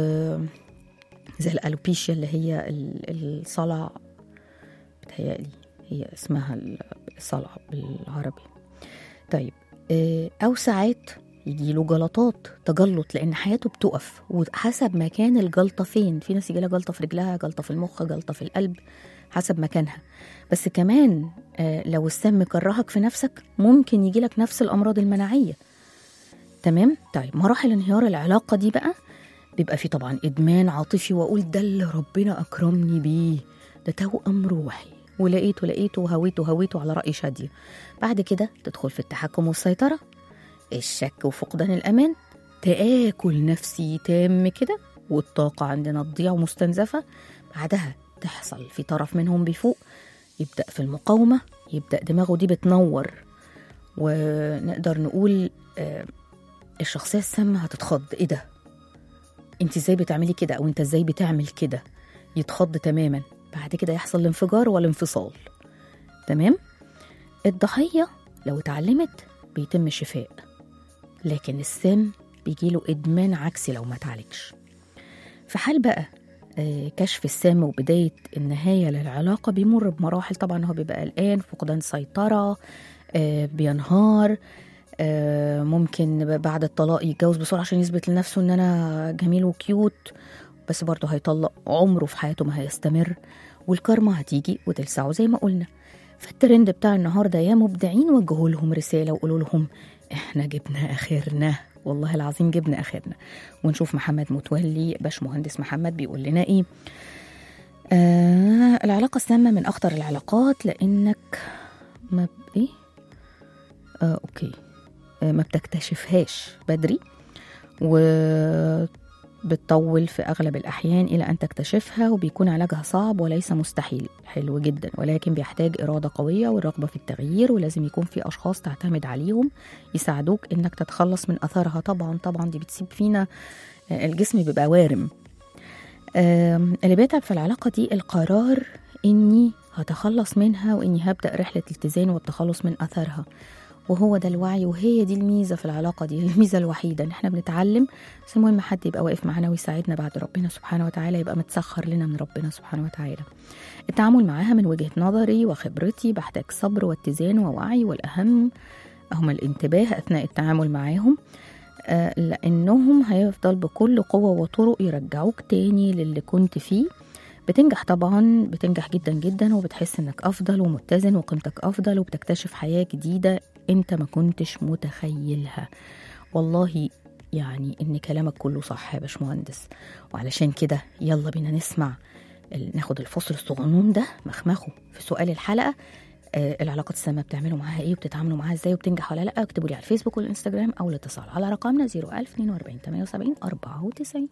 زي الألوبيشيا اللي هي الصلع، بتهيألي هي اسمها الصلع بالعربي. طيب أو ساعات يجي له جلطات، تجلط، لأن حياته بتقف وحسب مكان الجلطة فين. في ناس يجي لها جلطة في رجلها، جلطة في المخ، جلطة في القلب، حسب مكانها. بس كمان لو السم كرهك في نفسك ممكن يجي لك نفس الأمراض المناعية. تمام. طيب مراحل انهيار العلاقة دي بقى بيبقى في طبعا إدمان عاطفي، وأقول ده اللي ربنا أكرمني بيه، ده توأم روحي، ولقيته وهويته على رأي شادية. بعد كده تدخل في التحكم والسيطرة، الشك وفقدان الأمان، تآكل نفسي تام كده، والطاقة عندنا تضيع ومستنزفة. بعدها تحصل في طرف منهم بيفوق، يبدأ في المقاومة، يبدأ دماغه دي بتنور، ونقدر نقول الشخصية السامة هتتخض، ايه ده؟ انت ازاي بتعملي كده؟ او انت ازاي بتعمل كده؟ يتخض تماما. بعد كده يحصل الانفجار والانفصال. تمام. الضحية لو اتعلمت بيتم الشفاء، لكن السام بيجيله إدمان عكسي لو ما اتعالجش. في حال بقى كشف السام وبداية النهاية للعلاقة بيمر بمراحل. طبعا هو بيبقى قلقان، فقدان سيطرة، بينهار، ممكن بعد الطلاق يتجوز بسرعة عشان يثبت لنفسه ان انا جميل وكيوت، بس برضه هيطلق، عمره في حياته ما هيستمر، والكارما هتيجي وتلسعه زي ما قلنا. فالترند بتاع النهاردة يا مبدعين وجهوا لهم رسالة وقولوا لهم احنا جبنا اخرنا، والله العظيم جبنا اخرنا. ونشوف محمد متولي، باشمهندس محمد، بيقول لنا ايه. العلاقة السامة من اخطر العلاقات، لانك ما ايه اوكي ما بتكتشفهاش بدري، بتطول في أغلب الأحيان إلى أن تكتشفها، وبيكون علاجها صعب وليس مستحيل. حلو جدا، ولكن بيحتاج إرادة قوية والرغبة في التغيير، ولازم يكون في أشخاص تعتمد عليهم يساعدوك إنك تتخلص من أثرها. طبعا دي بتسيب فينا الجسم بيبقى وارم. اللي بيتعب في العلاقة دي القرار إني هتخلص منها، وإني هبدأ رحلة الاتزان والتخلص من أثرها، وهو ده الوعي. وهي دي الميزة في العلاقة دي، الميزة الوحيدة إن احنا بنتعلم. بس المهم حد يبقى واقف معانا ويساعدنا بعد ربنا سبحانه وتعالى، يبقى متسخر لنا من ربنا سبحانه وتعالى. التعامل معاها من وجهة نظري وخبرتي بحتاج صبر واتزان ووعي، والأهم هم الانتباه أثناء التعامل معاهم، لأنهم هيفضل بكل قوة وطرق يرجعوك تاني للي كنت فيه. بتنجح طبعا، بتنجح جدا جدا، وبتحس انك افضل ومتزن وقيمتك افضل، وبتكتشف حياة جديدة انت ما كنتش متخيلها. والله يعني ان كلامك كله صح يا باشمهندس. وعلشان كده يلا بينا نسمع، ناخد الفصل الصغنون ده مخمخه في سؤال الحلقة. العلاقات السامة بتعملوا معاها ايه، وبتتعاملوا معاها ازاي، وبتنجح ولا لا؟ اكتبوا لي على الفيسبوك والانستجرام او الاتصال على رقمنا 01042 78 94.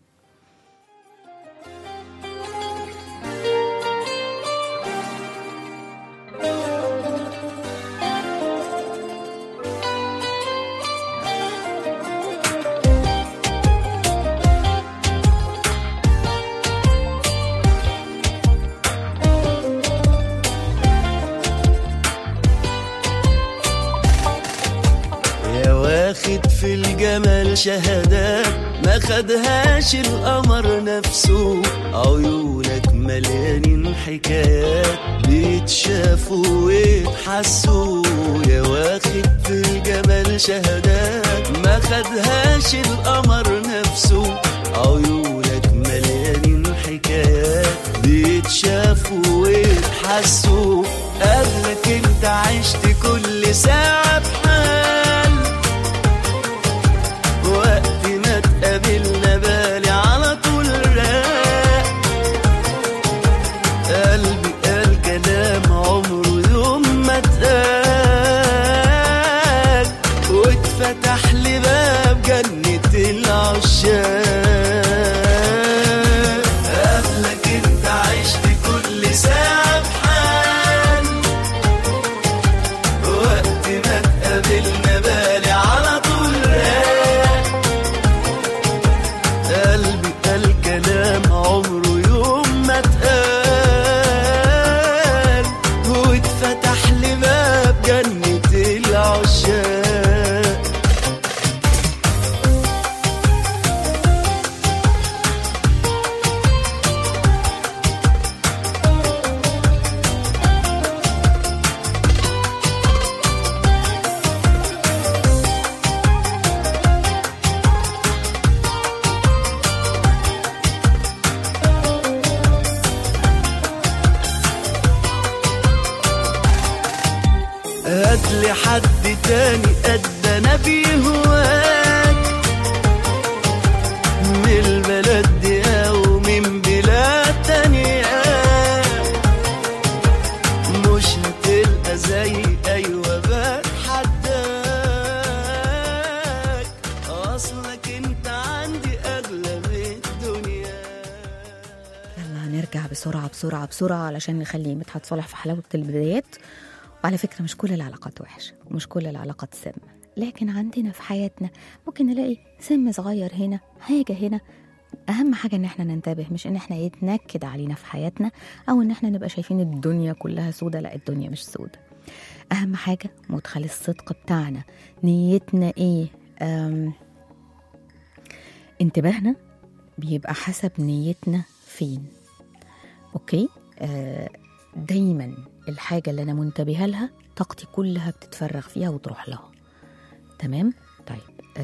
واخد في الجمال شهادات ما خدهاش القمر نفسه، عيونك مليانين حكايات بيتشافوا ويتحسوا. يا واخد في الجمال شهادات ما خدهاش القمر نفسه، عيونك مليانين حكايات بيتشافوا ويتحسوا. قبلك انت عشت كل ساعة بحال، وقت ما تقابلنا بالي على طول راق. قلبي قال كلام عمره يوم ما اتقال، واتفتح لي باب جنة العشاق. قبلك انت عشت كل ساعة بحال، وقت ما تقابلنا بالي على طول راق. قلبي قال كلام عمره يوم ما اتقال، واتفتح لي باب جنة العشاق. هاتلي حد تاني قد انا بيهواك، من البلد دي او من بلاد تانية، مش هتلقى زي ايوه بتحداك، اصلك انت عندي اغلى من الدنيا. يلا هنرجع بسرعة علشان نخلي مدحت صالح في حلاوة البدايات. وعلى فكرة مش كل العلاقات وحشة، ومش كل العلاقات سامة، لكن عندنا في حياتنا ممكن نلاقي سم صغير هنا، حاجة هنا. أهم حاجة إن احنا ننتبه، مش إن احنا يتنكد علينا في حياتنا، أو إن احنا نبقى شايفين الدنيا كلها سودة. لا، الدنيا مش سودة. أهم حاجة مدخل الصدق بتاعنا، نيتنا إيه. انتباهنا بيبقى حسب نيتنا فين. أوكي. دايما الحاجة اللي أنا منتبهة لها طاقتي كلها بتتفرغ فيها وتروح لها. تمام؟ طيب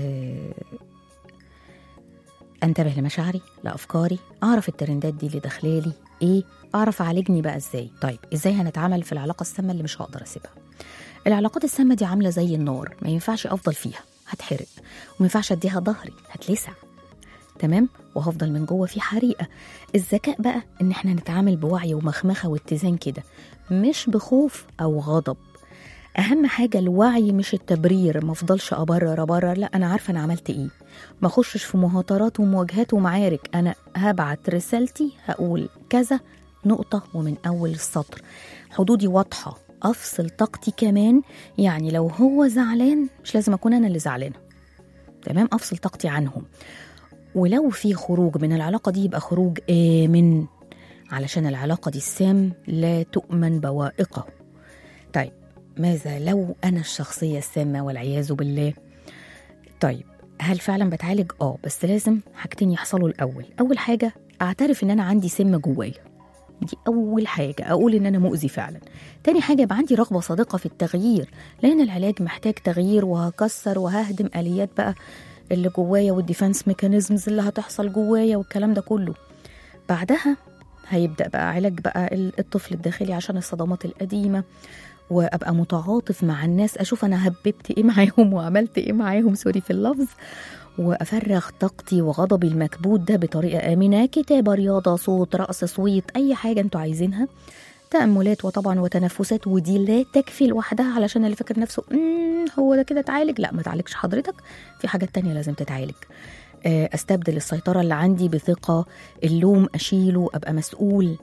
أنتبه لمشاعري، لأفكاري، أعرف الترندات دي اللي داخلالي إيه، أعرف أعالجني بقى إزاي. طيب إزاي هنتعامل في العلاقة السامة اللي مش هقدر أسيبها؟ العلاقات السامة دي عاملة زي النار، ما ينفعش أفضل فيها، هتحرق، وما ينفعش أديها ظهري، هتلسع. تمام؟ وهفضل من جوه في حريقة. الذكاء بقى إن احنا نتعامل بوعي ومخمخة واتزان كده، مش بخوف أو غضب. اهم حاجه الوعي مش التبرير، ما افضلش ابرر لا انا عارفه انا عملت ايه، ما اخشش في مهاترات ومواجهات ومعارك. انا هبعت رسالتي هقول كذا نقطه ومن اول السطر، حدودي واضحه، افصل طاقتي كمان. يعني لو هو زعلان مش لازم اكون انا اللي زعلانه، تمام، افصل طاقتي عنهم. ولو في خروج من العلاقه دي يبقى خروج آمن، علشان العلاقه دي السام لا تؤمن بوائقه. طيب ماذا لو أنا الشخصية السامة والعياذ بالله؟ طيب هل فعلا بتعالج؟ بس لازم حاجتين يحصلوا الأول. أول حاجة أعترف إن أنا عندي سم جوايا، دي أول حاجة، أقول إن أنا مؤذي فعلا. تاني حاجة يبقى عندي رغبة صادقة في التغيير، لأن العلاج محتاج تغيير، وهكسر وههدم آليات بقى اللي جوايا والديفنس ميكانيزمز اللي هتحصل جوايا والكلام ده كله. بعدها هيبدأ بقى علاج بقى الطفل الداخلي عشان الصدمات القديمة، وأبقى متعاطف مع الناس، أشوف أنا هببت إيه معاهم وعملت إيه معاهم، سوري في اللفظ، وأفرغ طاقتي وغضبي المكبوت ده بطريقة آمنة، كتابة، رياضة، صوت، رقص، صويت، أي حاجة أنتوا عايزينها، تأملات وطبعا وتنفسات. ودي لا تكفي لوحدها، علشان اللي فاكر نفسه هو ده كده تعالج، لا ما تعالجش حضرتك، في حاجات تانية لازم تتعالج. أستبدل السيطرة اللي عندي بثقة، اللوم أشيله، أبقى مسؤول.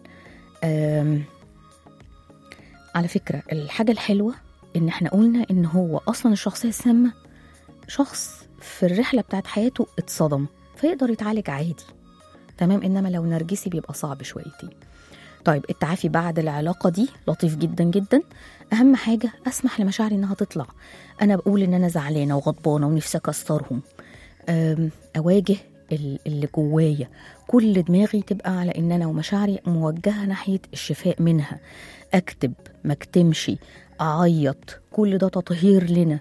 على فكرة الحاجة الحلوة إن احنا قلنا إن هو أصلا الشخصية السامة شخص في الرحلة بتاعت حياته اتصدم، فيقدر يتعالج عادي، تمام. إنما لو نرجسي بيبقى صعب شويتين. طيب التعافي بعد العلاقة دي لطيف جدا جدا. أهم حاجة أسمح لمشاعري إنها تطلع، أنا بقول إن أنا زعلانة وغضبانة ونفسي أكسرهم، أواجه اللي جوايا، كل دماغي تبقى على إن أنا ومشاعري موجهة ناحية الشفاء منها. أكتب، ما اكتمش، أعيط، كل ده تطهير لنا.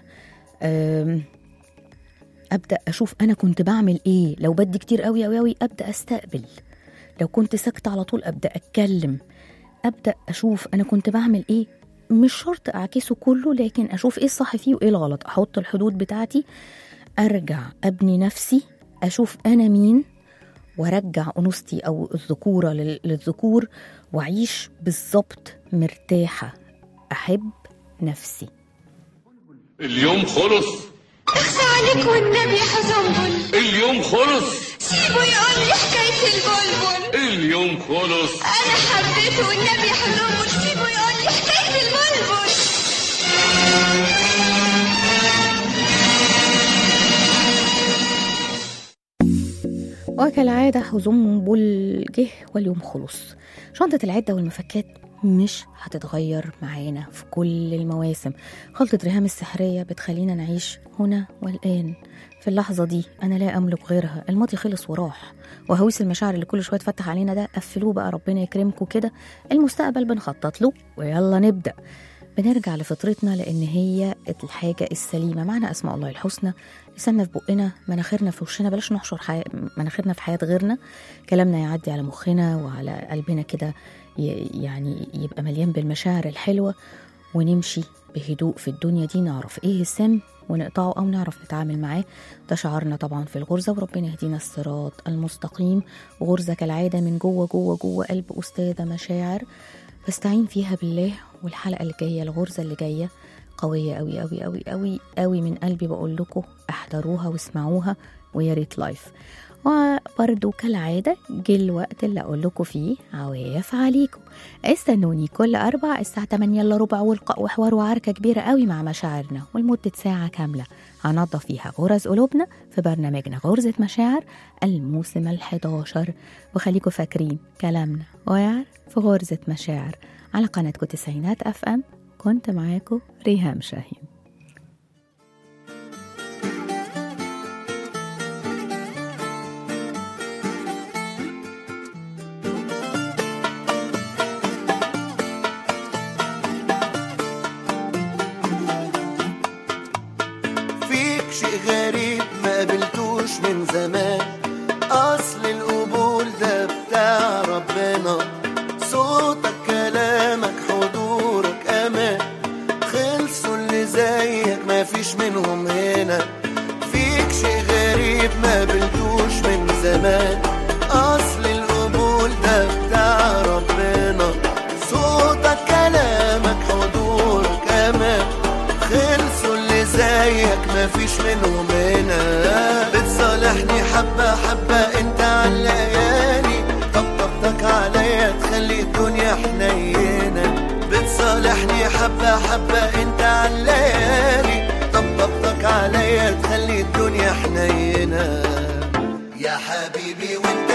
أبدأ أشوف أنا كنت بعمل إيه، لو بدي كتير قوي قوي قوي أبدأ أستقبل، لو كنت ساكتة على طول أبدأ أتكلم، أبدأ أشوف أنا كنت بعمل إيه، مش شرط أعكسه كله، لكن أشوف إيه الصح فيه وإيه الغلط، أحط الحدود بتاعتي، أرجع أبني نفسي، أشوف أنا مين، وارجع أنوثتي أو الذكورة للذكور، وأعيش بالظبط مرتاحة، أحب نفسي. اليوم خلص، اخفى عليك والنبي يا حزنبل، اليوم خلص، سيبه يقول لي حكاية البلبل، اليوم خلص، أنا حبيته والنبي يا حزنبل، سيبه يقول لي حكاية البلبل. وكالعادة حزنبل جه واليوم خلص. شنطة العدة والمفكات مش هتتغير معانا في كل المواسم. خلطة ريهام السحرية بتخلينا نعيش هنا والآن، في اللحظة دي أنا لا أملك غيرها. الماضي خلص وراح، وهويس المشاعر اللي كل شوية تفتح علينا ده قفلوه بقى، ربنا يكرمكم كده. المستقبل بنخطط له، ويلا نبدأ. بنرجع لفطرتنا لأن هي الحاجة السليمة. معنا أسماء الله الحسنى، لساننا في بقنا، مناخيرنا في وشنا، بلاش نحشر مناخيرنا في حياة غيرنا. كلامنا يعدي على مخنا وعلى قلبنا كده، يعني يبقى مليان بالمشاعر الحلوة، ونمشي بهدوء في الدنيا دي، نعرف إيه السم ونقطعه أو نعرف نتعامل معاه. ده شعارنا طبعا في الغرزة، وربنا يهدينا الصراط المستقيم. غرزة كالعادة من جوه جوه جوه قلب أستاذة مشاعر، بستعين فيها بالله. والحلقة اللي جاية، الغرزة اللي جاية قوية قوي قوي قوي قوي قوي، من قلبي بقول لكم احضروها واسمعوها، ويا ريت لايف. وبرضو كالعادة جه الوقت اللي أقول لكم فيه عواف عليكم. استنوني كل 4 الساعة 8:15 ولقاء وحوار وعركة كبيرة قوي مع مشاعرنا، ولمدة ساعة كاملة هنضف فيها غرز قلوبنا في برنامجنا غرزة مشاعر الموسم 11. وخليكم فاكرين كلامنا ويعر في غرزة مشاعر على قناتكم تسعينات FM. كنت معاكم ريهام شاهين. فيك شيء غريب ما قابلتوش من زمان، أصل القبول ده بتاع ربنا، صوتك كلامك حضورك أمان، خلصوا اللي زيك ما فيش منهم هنا. فيك شيء غريب ما قابلتوش من زمان، أصل القبول ده بتاع ربنا، صوتك كلامك حضورك أمان، زيك مفيش منهم هنا. بتصالحني حبة حبة انت عالليالي، طبطبتك عليا تخلي الدنيا حنينة. بتصالحني حبة حبة انت عالليالي، طبطبتك عليا تخلي الدنيا حنينة. يا حبيبي وانت